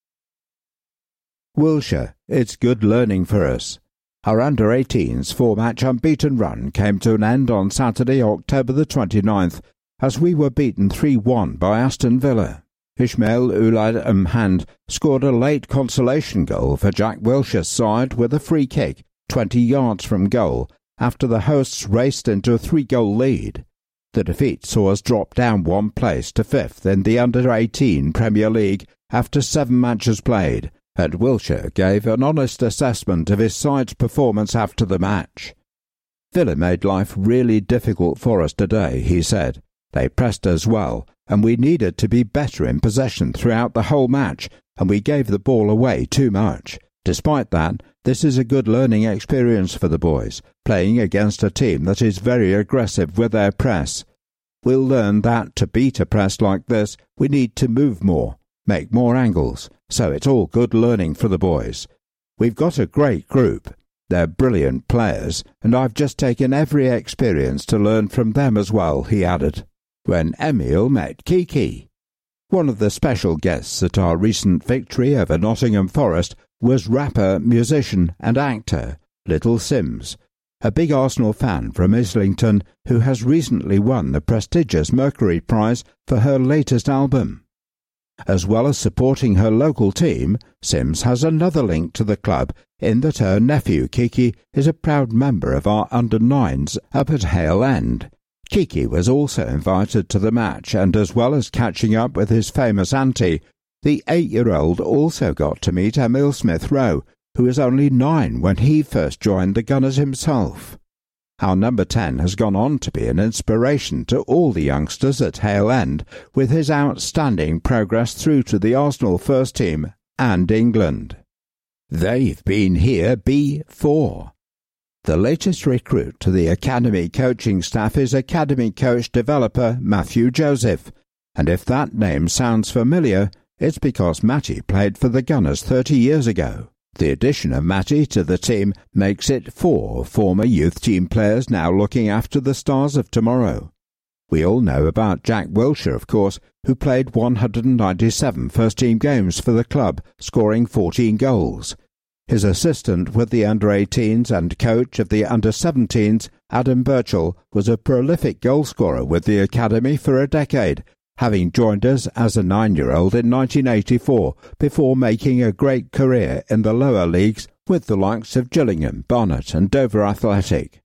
Wilshire, it's good learning for us. Our under eighteens four-match unbeaten run came to an end on Saturday, October the twenty-ninth, as we were beaten three one by Aston Villa. Ismail Oulad Mhand scored a late consolation goal for Jack Wilshire's side with a free kick twenty yards from goal after the hosts raced into a three-goal lead. The defeat saw us drop down one place to fifth in the under eighteen Premier League after seven matches played, and Wilshere gave an honest assessment of his side's performance after the match. Villa made life really difficult for us today, he said. They pressed us well, and we needed to be better in possession throughout the whole match, and we gave the ball away too much. Despite that, this is a good learning experience for the boys, playing against a team that is very aggressive with their press. We'll learn that to beat a press like this, we need to move more, make more angles, so it's all good learning for the boys. We've got a great group. They're brilliant players, and I've just taken every experience to learn from them as well, he added, when Emile met Kiki. One of the special guests at our recent victory over Nottingham Forest was rapper, musician and actor Little Simz, a big Arsenal fan from Islington who has recently won the prestigious Mercury Prize for her latest album. As well as supporting her local team, Simz has another link to the club in that her nephew Kiki is a proud member of our under nines up at Hale End. Kiki was also invited to the match, and as well as catching up with his famous auntie, the eight-year-old also got to meet Emile Smith-Rowe, who was only nine when he first joined the Gunners himself. Our number ten has gone on to be an inspiration to all the youngsters at Hale End, with his outstanding progress through to the Arsenal first team and England. They've been here before. The latest recruit to the academy coaching staff is academy coach developer Matthew Joseph, and if that name sounds familiar, it's because Matty played for the Gunners thirty years ago. The addition of Matty to the team makes it four former youth team players now looking after the stars of tomorrow. We all know about Jack Wilshere, of course, who played one hundred ninety-seven first-team games for the club, scoring fourteen goals. His assistant with the under eighteens and coach of the under seventeens, Adam Birchall, was a prolific goalscorer with the academy for a decade, having joined us as a nine-year-old in nineteen eighty-four before making a great career in the lower leagues with the likes of Gillingham, Barnet and Dover Athletic.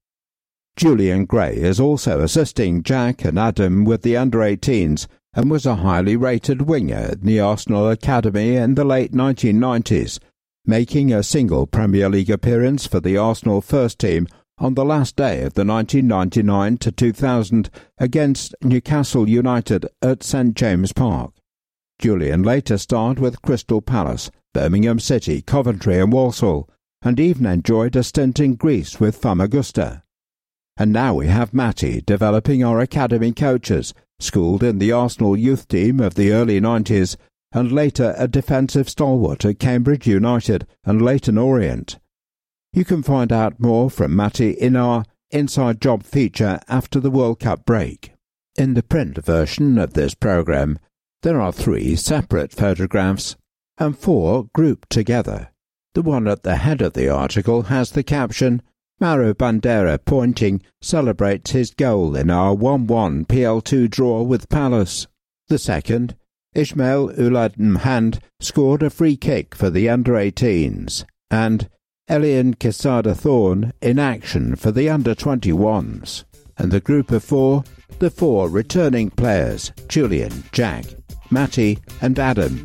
Julian Gray is also assisting Jack and Adam with the under eighteens and was a highly rated winger in the Arsenal Academy in the late nineteen nineties, making a single Premier League appearance for the Arsenal first team on the last day of the nineteen ninety-nine to two thousand against Newcastle United at St James Park. Julian later starred with Crystal Palace, Birmingham City, Coventry and Walsall, and even enjoyed a stint in Greece with Famagusta. And now we have Matty developing our academy coaches, schooled in the Arsenal youth team of the early nineties, and later a defensive stalwart at Cambridge United and Leyton Orient. You can find out more from Matty in our Inside Job feature after the World Cup break. In the print version of this programme, there are three separate photographs and four grouped together. The one at the head of the article has the caption, Mauro Bandera pointing celebrates his goal in our one one P L two draw with Palace. The second, Ismail Ulad Mhand scored a free kick for the under eighteens, and Elian Quesada Thorne in action for the under twenty-ones. And the group of four, the four returning players, Julian, Jack, Matty and Adam.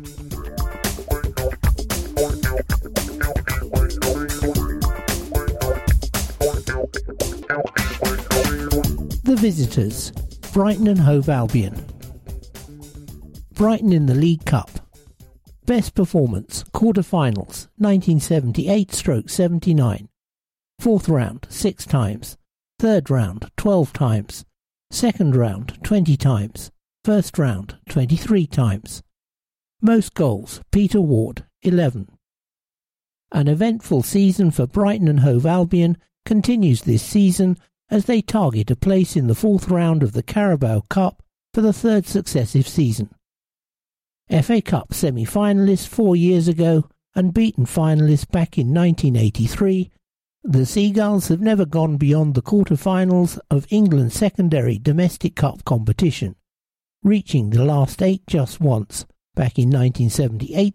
The visitors, Brighton and Hove Albion. Brighton in the League Cup. Best performance, quarter-finals, nineteen seventy-eight seventy-nine. Fourth round, six times. Third round, twelve times. Second round, twenty times. First round, twenty-three times. Most goals, Peter Ward, eleven. An eventful season for Brighton and Hove Albion continues this season as they target a place in the fourth round of the Carabao Cup for the third successive season. F A Cup semi-finalists four years ago and beaten finalists back in nineteen eighty-three, the Seagulls have never gone beyond the quarter-finals of England's secondary domestic cup competition, reaching the last eight just once, back in nineteen seventy-eight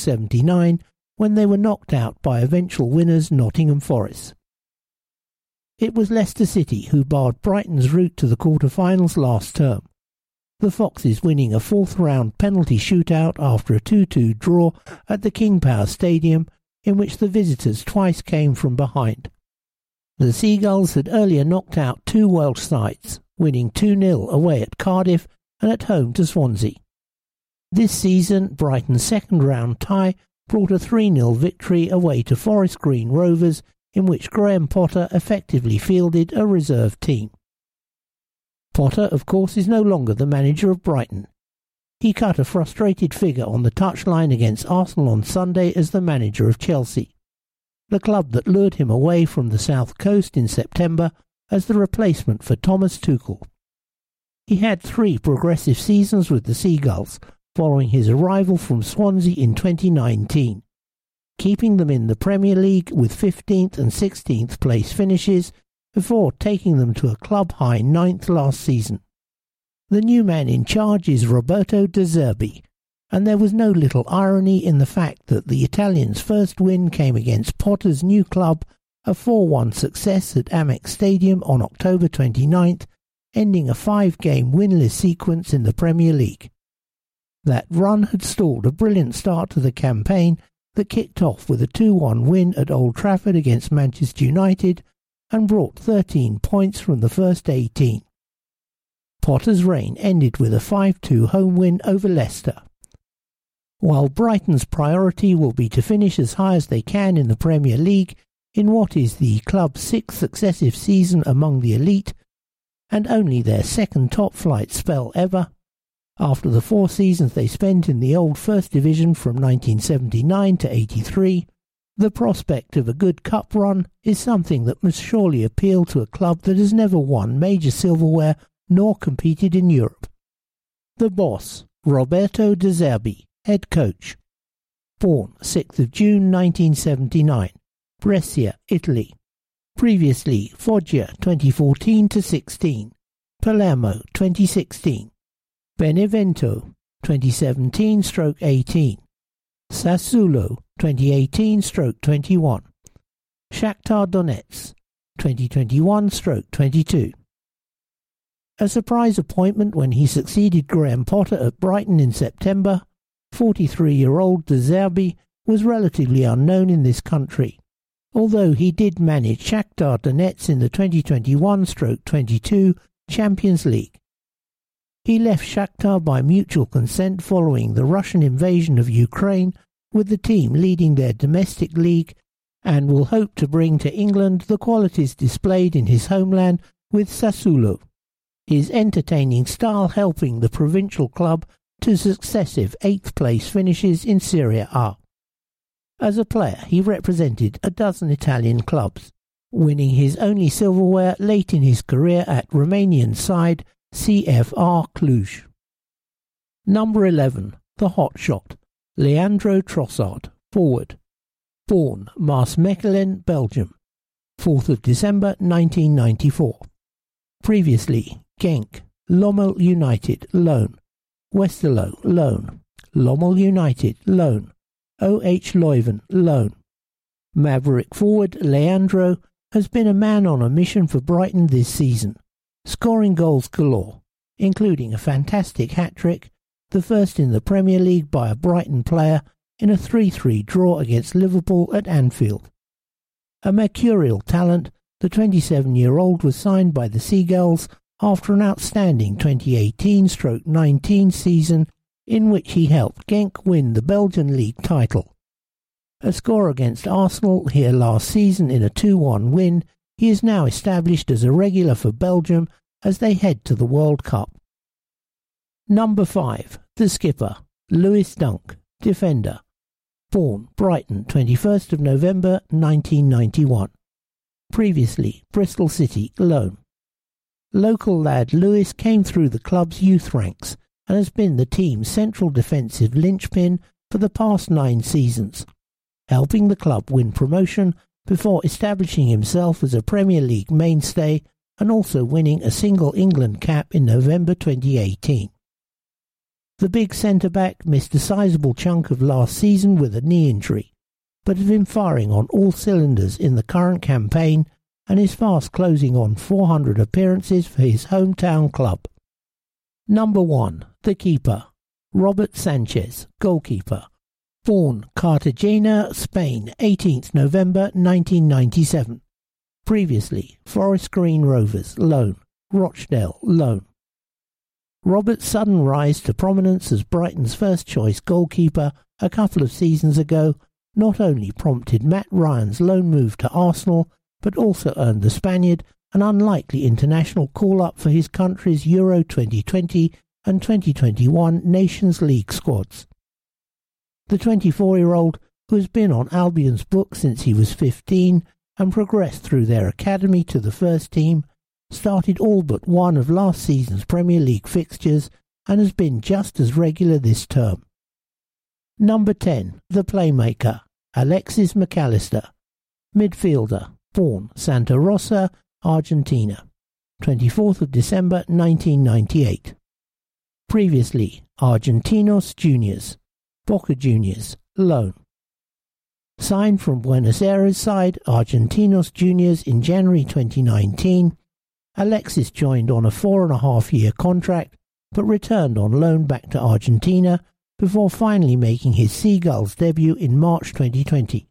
seventy-nine, when they were knocked out by eventual winners Nottingham Forest. It was Leicester City who barred Brighton's route to the quarter-finals last term, the Foxes winning a fourth-round penalty shootout after a two two draw at the King Power Stadium, in which the visitors twice came from behind. The Seagulls had earlier knocked out two Welsh sides, winning two nil away at Cardiff and at home to Swansea. This season, Brighton's second-round tie brought a three nil victory away to Forest Green Rovers, in which Graham Potter effectively fielded a reserve team. Potter, of course, is no longer the manager of Brighton. He cut a frustrated figure on the touchline against Arsenal on Sunday as the manager of Chelsea, the club that lured him away from the South Coast in September as the replacement for Thomas Tuchel. He had three progressive seasons with the Seagulls, following his arrival from Swansea in twenty nineteen, keeping them in the Premier League with fifteenth and sixteenth place finishes before taking them to a club-high ninth last season. The new man in charge is Roberto De Zerbi, and there was no little irony in the fact that the Italian's first win came against Potter's new club, a four one success at Amex Stadium on October twenty-ninth, ending a five-game winless sequence in the Premier League. That run had stalled a brilliant start to the campaign that kicked off with a two one win at Old Trafford against Manchester United and brought thirteen points from the first eighteen. Potter's reign ended with a five two home win over Leicester. While Brighton's priority will be to finish as high as they can in the Premier League in what is the club's sixth successive season among the elite, and only their second top-flight spell ever, after the four seasons they spent in the old First Division from nineteen seventy-nine to eighty-three, the prospect of a good cup run is something that must surely appeal to a club that has never won major silverware nor competed in Europe. The boss, Roberto De Zerbi, head coach. Born sixth of June nineteen seventy-nine, Brescia, Italy. Previously Foggia twenty fourteen to sixteen, Palermo twenty sixteen, Benevento twenty seventeen eighteen, Sassuolo twenty eighteen twenty-one, Shakhtar Donetsk twenty twenty-one twenty-two. A surprise appointment when he succeeded Graham Potter at Brighton in September, forty-three-year-old De Zerbi was relatively unknown in this country, although he did manage Shakhtar Donetsk in the twenty twenty-one twenty-two Champions League. He left Shakhtar by mutual consent following the Russian invasion of Ukraine, with the team leading their domestic league, and will hope to bring to England the qualities displayed in his homeland with Sassuolo, his entertaining style helping the provincial club to successive eighth-place finishes in Serie A. As a player, he represented a dozen Italian clubs, winning his only silverware late in his career at Romanian side C F R Cluj. Number eleven, the hotshot, Leandro Trossard, forward. Born Maasmechelen, Belgium, fourth of December nineteen ninety-four. Previously, Genk, Lommel United, loan. Westerlo, loan. Lommel United, loan. O H Leuven, loan. Maverick forward Leandro has been a man on a mission for Brighton this season, scoring goals galore, including a fantastic hat-trick, the first in the Premier League by a Brighton player in a three three draw against Liverpool at Anfield. A mercurial talent, the twenty-seven-year-old was signed by the Seagulls after an outstanding twenty eighteen nineteen season in which he helped Genk win the Belgian League title. A score against Arsenal here last season in a two one win, he is now established as a regular for Belgium as they head to the World Cup. Number five, the skipper, Lewis Dunk, defender. Born Brighton, twenty-first of November nineteen ninety-one. Previously, Bristol City, loan. Local lad Lewis came through the club's youth ranks and has been the team's central defensive linchpin for the past nine seasons, helping the club win promotion before establishing himself as a Premier League mainstay and also winning a single England cap in November twenty eighteen. The big centre-back missed a sizable chunk of last season with a knee injury, but has been firing on all cylinders in the current campaign and is fast closing on four hundred appearances for his hometown club. Number one, the keeper, Robert Sanchez, goalkeeper. Born Cartagena, Spain, eighteenth November nineteen ninety-seven. Previously, Forest Green Rovers, loan. Rochdale, loan. Robert's sudden rise to prominence as Brighton's first-choice goalkeeper a couple of seasons ago not only prompted Matt Ryan's loan move to Arsenal, but also earned the Spaniard an unlikely international call-up for his country's Euro twenty twenty and twenty twenty-one Nations League squads. The twenty-four-year-old, who has been on Albion's book since he was fifteen and progressed through their academy to the first team, started all but one of last season's Premier League fixtures and has been just as regular this term. Number ten, the playmaker, Alexis McAllister, midfielder, born Santa Rosa, Argentina, twenty-fourth of December nineteen ninety-eight. Previously, Argentinos Juniors, Boca Juniors, loan. Signed from Buenos Aires side Argentinos Juniors in January twenty nineteen, Alexis joined on a four and a half year contract but returned on loan back to Argentina before finally making his Seagulls debut in March twenty twenty.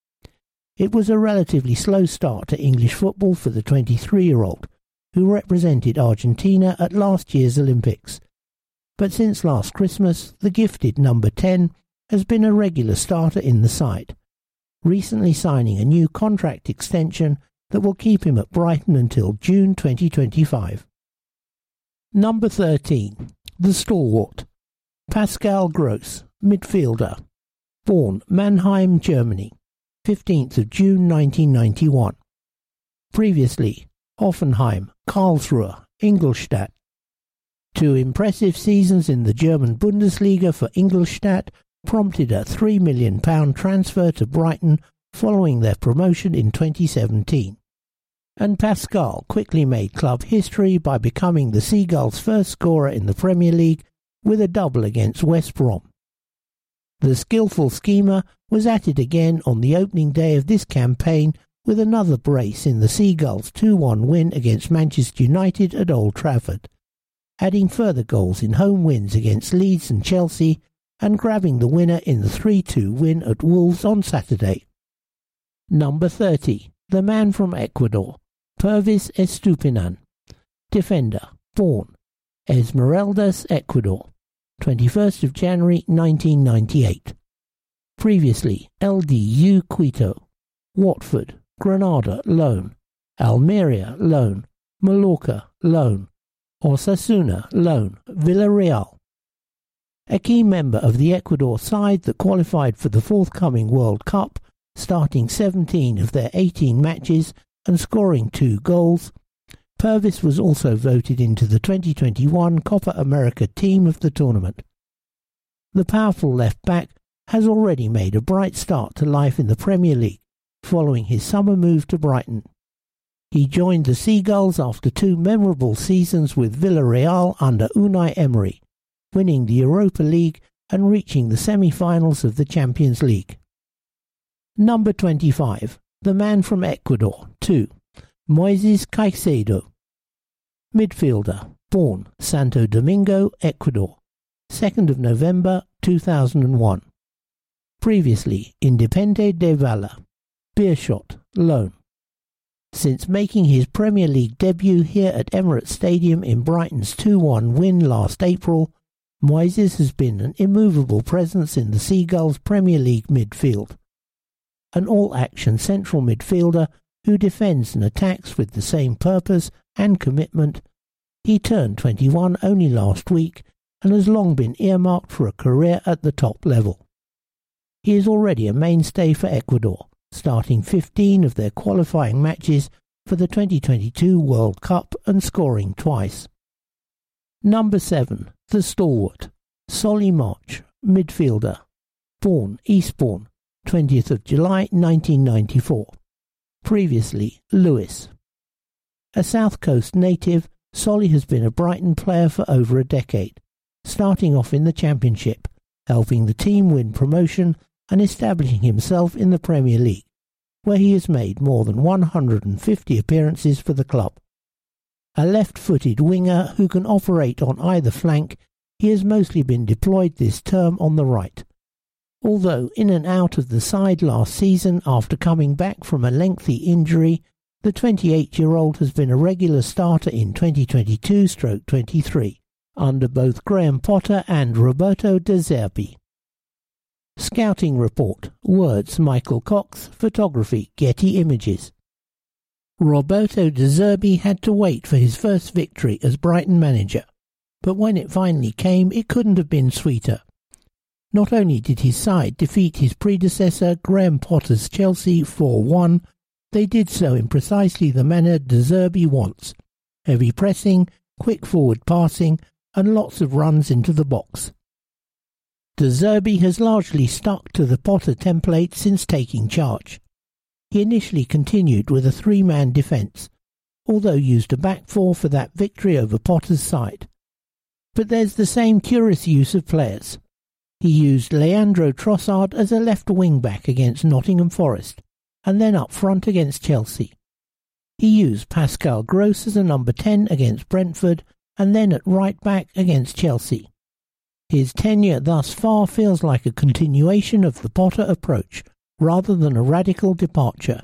It was a relatively slow start to English football for the twenty-three-year-old, who represented Argentina at last year's Olympics. But since last Christmas, the gifted number ten has been a regular starter in the side, recently signing a new contract extension that will keep him at Brighton until June twenty twenty-five. Number thirteen, the stalwart, Pascal Gross, midfielder, born Mannheim, Germany, fifteenth of June nineteen ninety-one. Previously, Hoffenheim, Karlsruhe, Ingolstadt. Two impressive seasons in the German Bundesliga for Ingolstadt prompted a three million pounds transfer to Brighton following their promotion in twenty seventeen. And Pascal quickly made club history by becoming the Seagulls' first scorer in the Premier League with a double against West Brom. The skillful schemer was at it again on the opening day of this campaign with another brace in the Seagulls' two one win against Manchester United at Old Trafford, adding further goals in home wins against Leeds and Chelsea and grabbing the winner in the three two win at Wolves on Saturday. Number thirty, the man from Ecuador, Pervis Estupinan, defender, born Esmeraldas, Ecuador, twenty-first of January nineteen ninety-eight. Previously, L D U Quito, Watford, Granada, loan, Almeria, loan, Mallorca, loan, Osasuna, loan, Villarreal. A key member of the Ecuador side that qualified for the forthcoming World Cup, starting seventeen of their eighteen matches and scoring two goals, Pervis was also voted into the twenty twenty-one Copa America team of the tournament. The powerful left-back has already made a bright start to life in the Premier League following his summer move to Brighton. He joined the Seagulls after two memorable seasons with Villarreal under Unai Emery, winning the Europa League and reaching the semi-finals of the Champions League. Number twenty-five, the man from Ecuador, two, Moises Caicedo. Midfielder, born Santo Domingo, Ecuador, second of November two thousand one. Previously, Independiente de Valle, Beerschot, loan. Since making his Premier League debut here at Emirates Stadium in Brighton's two one win last April, Moises has been an immovable presence in the Seagulls' Premier League midfield. An all-action central midfielder who defends and attacks with the same purpose and commitment, he turned twenty-one only last week and has long been earmarked for a career at the top level. He is already a mainstay for Ecuador, starting fifteen of their qualifying matches for the twenty twenty-two World Cup and scoring twice. Number seven, the stalwart, Solly March, midfielder, born Eastbourne, twentieth of July nineteen ninety-four. Previously, Lewis. A South Coast native, Solly has been a Brighton player for over a decade, starting off in the Championship, helping the team win promotion and establishing himself in the Premier League, where he has made more than one hundred fifty appearances for the club. A left-footed winger who can operate on either flank, he has mostly been deployed this term on the right. Although in and out of the side last season after coming back from a lengthy injury, the twenty-eight-year-old has been a regular starter in twenty twenty-two twenty-three, under both Graham Potter and Roberto De Zerbi. Scouting report. Words Michael Cox. Photography Getty Images. Roberto De Zerbi had to wait for his first victory as Brighton manager, but when it finally came, it couldn't have been sweeter. Not only did his side defeat his predecessor Graham Potter's Chelsea four one, they did so in precisely the manner De Zerbi wants: heavy pressing, quick forward passing, and lots of runs into the box. De Zerbi has largely stuck to the Potter template since taking charge. He initially continued with a three-man defence, although used a back four for that victory over Potter's side. But there's the same curious use of players. He used Leandro Trossard as a left wing-back against Nottingham Forest, and then up front against Chelsea. He used Pascal Gross as a number ten against Brentford, and then at right-back against Chelsea. His tenure thus far feels like a continuation of the Potter approach, rather than a radical departure.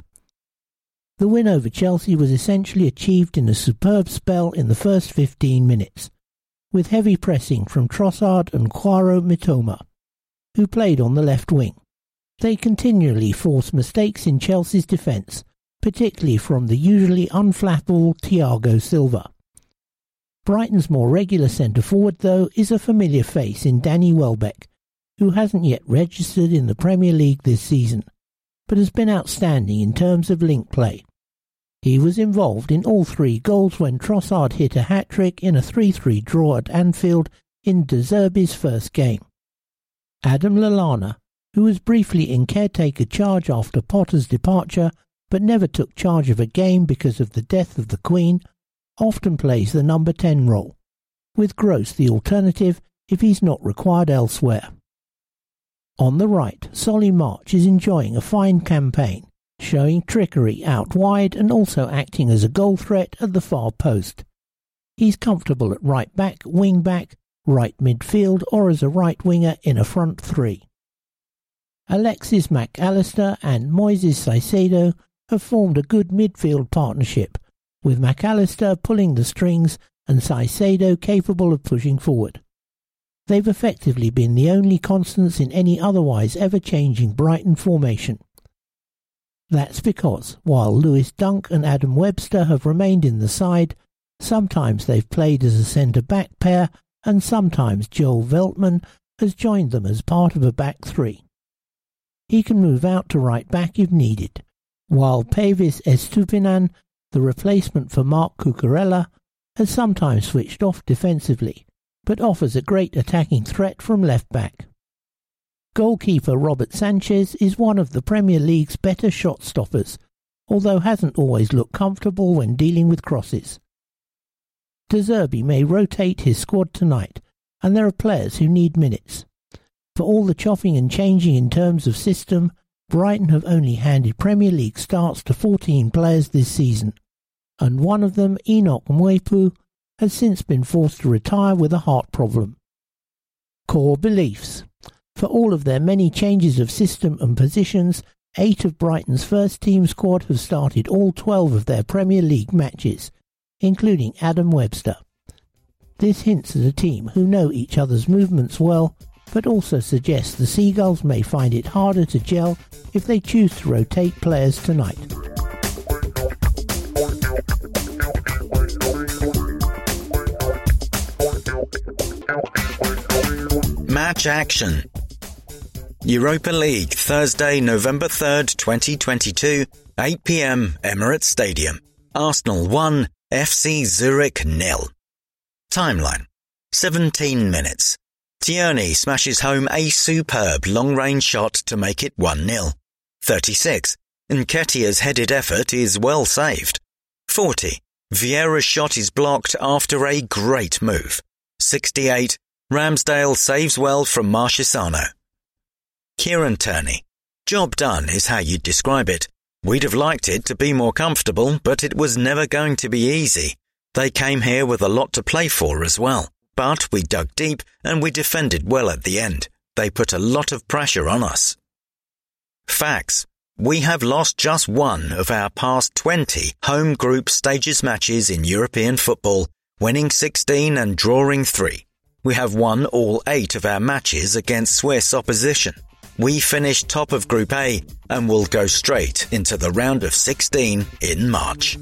The win over Chelsea was essentially achieved in a superb spell in the first fifteen minutes, with heavy pressing from Trossard and Kwaro Mitoma, who played on the left wing. They continually forced mistakes in Chelsea's defence, particularly from the usually unflappable Thiago Silva. Brighton's more regular centre-forward, though, is a familiar face in Danny Welbeck, who hasn't yet registered in the Premier League this season, but has been outstanding in terms of link play. He was involved in all three goals when Trossard hit a hat-trick in a three three draw at Anfield in De Zerbi's first game. Adam Lallana, who was briefly in caretaker charge after Potter's departure, but never took charge of a game because of the death of the Queen, often plays the number ten role, with Gross the alternative if he's not required elsewhere. On the right, Solly March is enjoying a fine campaign, showing trickery out wide and also acting as a goal threat at the far post. He's comfortable at right back, wing back, right midfield, or as a right winger in a front three. Alexis Mac Allister and Moises Caicedo have formed a good midfield partnership, with Mac Allister pulling the strings and Caicedo capable of pushing forward. They've effectively been the only constants in any otherwise ever-changing Brighton formation. That's because, while Lewis Dunk and Adam Webster have remained in the side, sometimes they've played as a centre-back pair and sometimes Joel Veltman has joined them as part of a back three. He can move out to right back if needed, while Pavis Estupinan, the replacement for Mark Cucurella, has sometimes switched off defensively, but offers a great attacking threat from left back. Goalkeeper Robert Sanchez is one of the Premier League's better shot stoppers, although hasn't always looked comfortable when dealing with crosses. De Zerbi may rotate his squad tonight, and there are players who need minutes. For all the chopping and changing in terms of system, Brighton have only handed Premier League starts to fourteen players this season, and one of them, Enoch Mwepu, has since been forced to retire with a heart problem. Core beliefs. For all of their many changes of system and positions, eight of Brighton's first-team squad have started all twelve of their Premier League matches, including Adam Webster. This hints at a team who know each other's movements well, but also suggests the Seagulls may find it harder to gel if they choose to rotate players tonight. Match action. Europa League, Thursday, November third, twenty twenty-two, eight p m, Emirates Stadium. Arsenal one, F C Zurich nil. Timeline. seventeen minutes. Tierney smashes home a superb long-range shot to make it one nil. thirty-six. Nketiah's headed effort is well saved. forty. Vieira's shot is blocked after a great move. sixty-eight. Ramsdale saves well from Marchesano. Kieran Tierney. Job done is how you'd describe it. We'd have liked it to be more comfortable, but it was never going to be easy. They came here with a lot to play for as well, but we dug deep and we defended well at the end. They put a lot of pressure on us. Facts. We have lost just one of our past twenty home group stages matches in European football, winning sixteen and drawing three. We have won all eight of our matches against Swiss opposition. We finished top of Group A and will go straight into the round of sixteen in March.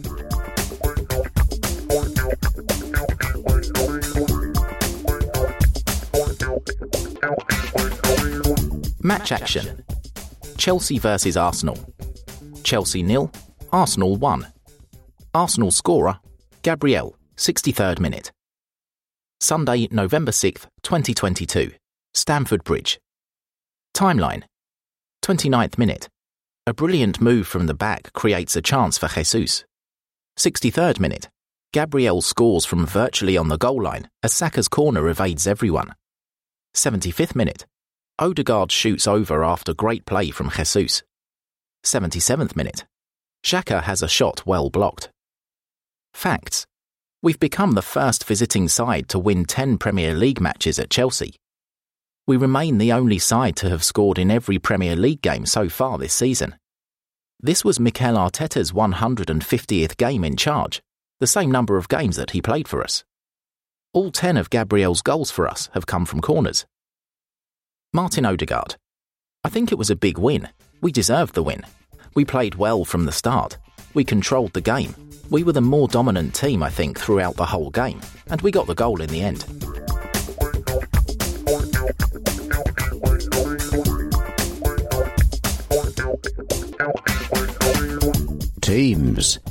Match action. Chelsea versus Arsenal. Chelsea nil, Arsenal one. Arsenal scorer, Gabriel, sixty-third minute. Sunday, November sixth, twenty twenty-two. Stamford Bridge. Timeline. twenty-ninth minute. A brilliant move from the back creates a chance for Jesus. sixty-third minute. Gabriel scores from virtually on the goal line as Saka's corner evades everyone. seventy-fifth minute. Odegaard shoots over after great play from Jesus. seventy-seventh minute. Xhaka has a shot well blocked. Facts. We've become the first visiting side to win ten Premier League matches at Chelsea. We remain the only side to have scored in every Premier League game so far this season. This was Mikel Arteta's one hundred fiftieth game in charge, the same number of games that he played for us. All ten of Gabriel's goals for us have come from corners. Martin Odegaard. I think it was a big win. We deserved the win. We played well from the start. We controlled the game. We were the more dominant team, I think, throughout the whole game, and we got the goal in the end. Teams.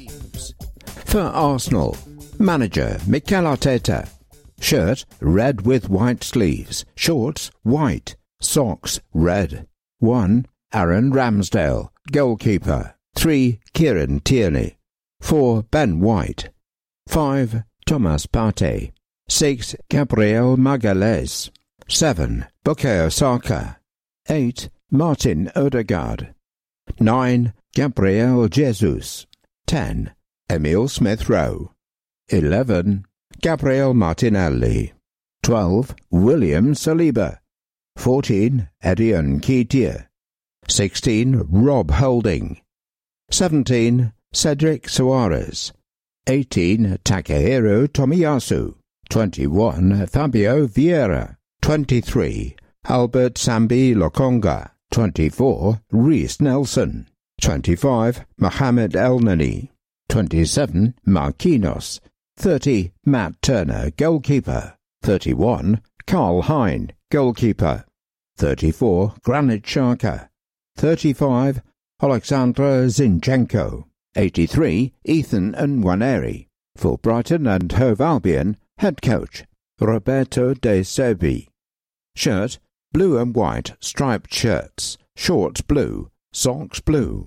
For Arsenal, manager Mikel Arteta. Shirt, red with white sleeves. Shorts, white. Socks, red. one. Aaron Ramsdale, goalkeeper. three. Kieran Tierney. four. Ben White. five. Thomas Partey. six. Gabriel Magalhaes. seven. Bukayo Saka. eight. Martin Odegaard. nine. Gabriel Jesus. ten. Emile Smith-Rowe. eleven. Gabriel Martinelli. twelve. William Saliba. fourteen. Eddie Nketiah. sixteen. Rob Holding. seventeen. Cedric Suarez. eighteen. Takehiro Tomiyasu. twenty-one. Fabio Vieira. twenty-three. Albert Sambi Lokonga. twenty-four. Reece Nelson. twenty-five. Mohamed Elneny. twenty-seven. Marquinhos. thirty. Matt Turner, goalkeeper. thirty-one. Karl Hein, goalkeeper. thirty-four. Granit Xhaka. thirty-five. Alexander Zinchenko. eighty-three. Ethan Nwaneri. For Brighton and Hove Albion, head coach Roberto De Zerbi. Shirt, blue and white striped shirts. Shorts blue. Socks blue.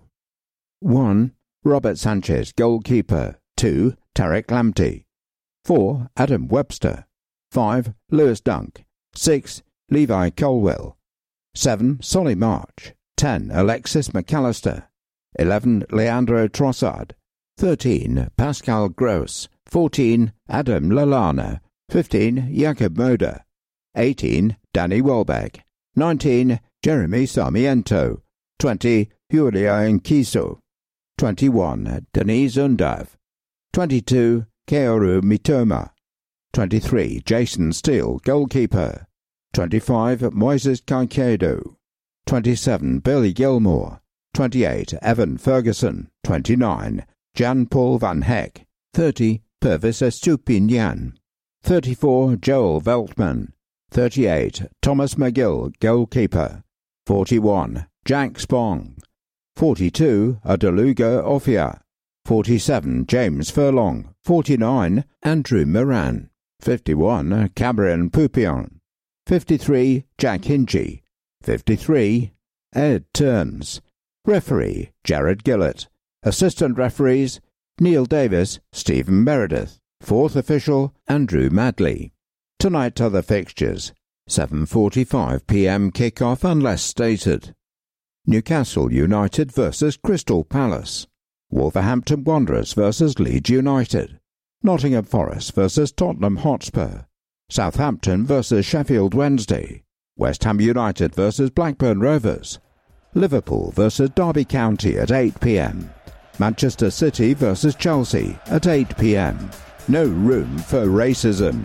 one. Robert Sanchez, goalkeeper. two. Tarek Lamptey. four. Adam Webster. five. Lewis Dunk. six. Levi Colwill. seven. Solly March. ten. Alexis McAllister. eleven. Leandro Trossard. thirteen. Pascal Gross. fourteen. Adam Lallana. fifteen. Jakob Moder. eighteen. Danny Welbeck. nineteen. Jeremy Sarmiento. twenty. Julia Nkiso. twenty-one. Denise Undav. twenty-two. Kaoru Mitoma. twenty-three. Jason Steele, goalkeeper. twenty-five. Moises Caicedo. twenty-seven. Billy Gilmore. twenty-eight. Evan Ferguson. twenty-nine. Jan-Paul van Heck. thirty. Pervis Estupiñán. thirty-four. Joel Veltman. thirty-eight. Thomas McGill, goalkeeper. forty-one. Jack Spong. forty-two. Adeluga Ofia. forty-seven. James Furlong. forty-nine. Andrew Moran. fifty-one. Cameron Poupion. fifty-three. Jack Hinchey. fifty-three. Ed Turns. Referee, Jared Gillett. Assistant referees, Neil Davis, Stephen Meredith. Fourth official, Andrew Madley. Tonight are the fixtures. seven forty-five p m kick-off unless stated. Newcastle United versus Crystal Palace, Wolverhampton Wanderers versus Leeds United, Nottingham Forest versus Tottenham Hotspur, Southampton versus Sheffield Wednesday, West Ham United versus Blackburn Rovers, Liverpool versus Derby County at eight p m, Manchester City versus Chelsea at eight p m. No room for racism.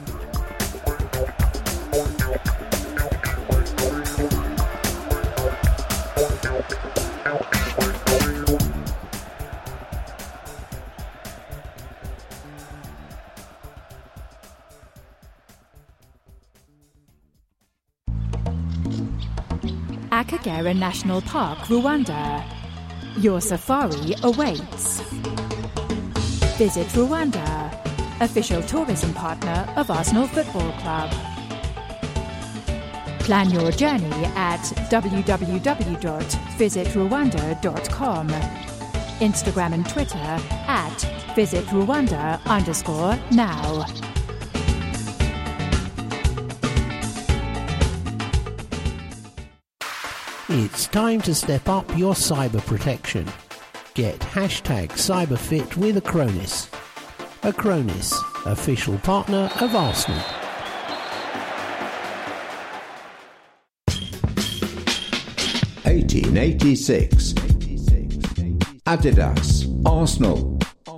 Akagera National Park, Rwanda. Your safari awaits. Visit Rwanda, official tourism partner of Arsenal Football Club. Plan your journey at w w w dot visit rwanda dot com. Instagram and Twitter at visitrwanda underscore now. It's time to step up your cyber protection. Get hashtag CyberFit with Acronis. Acronis, official partner of Arsenal. eighteen eighty-six. Adidas, Arsenal.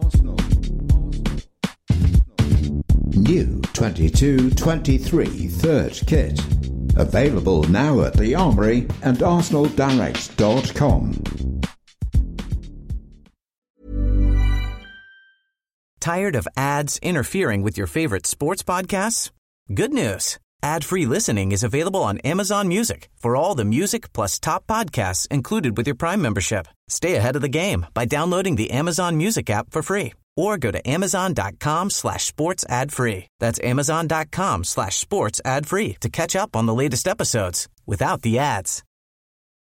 New twenty-two twenty-three third kit. Available now at the Armoury and arsenal direct dot com. Tired of ads interfering with your favorite sports podcasts? Good news. Ad-free listening is available on Amazon Music for all the music plus top podcasts included with your Prime membership. Stay ahead of the game by downloading the Amazon Music app for free or go to amazon.com slash sports ad free. That's amazon.com slash sports ad free to catch up on the latest episodes without the ads.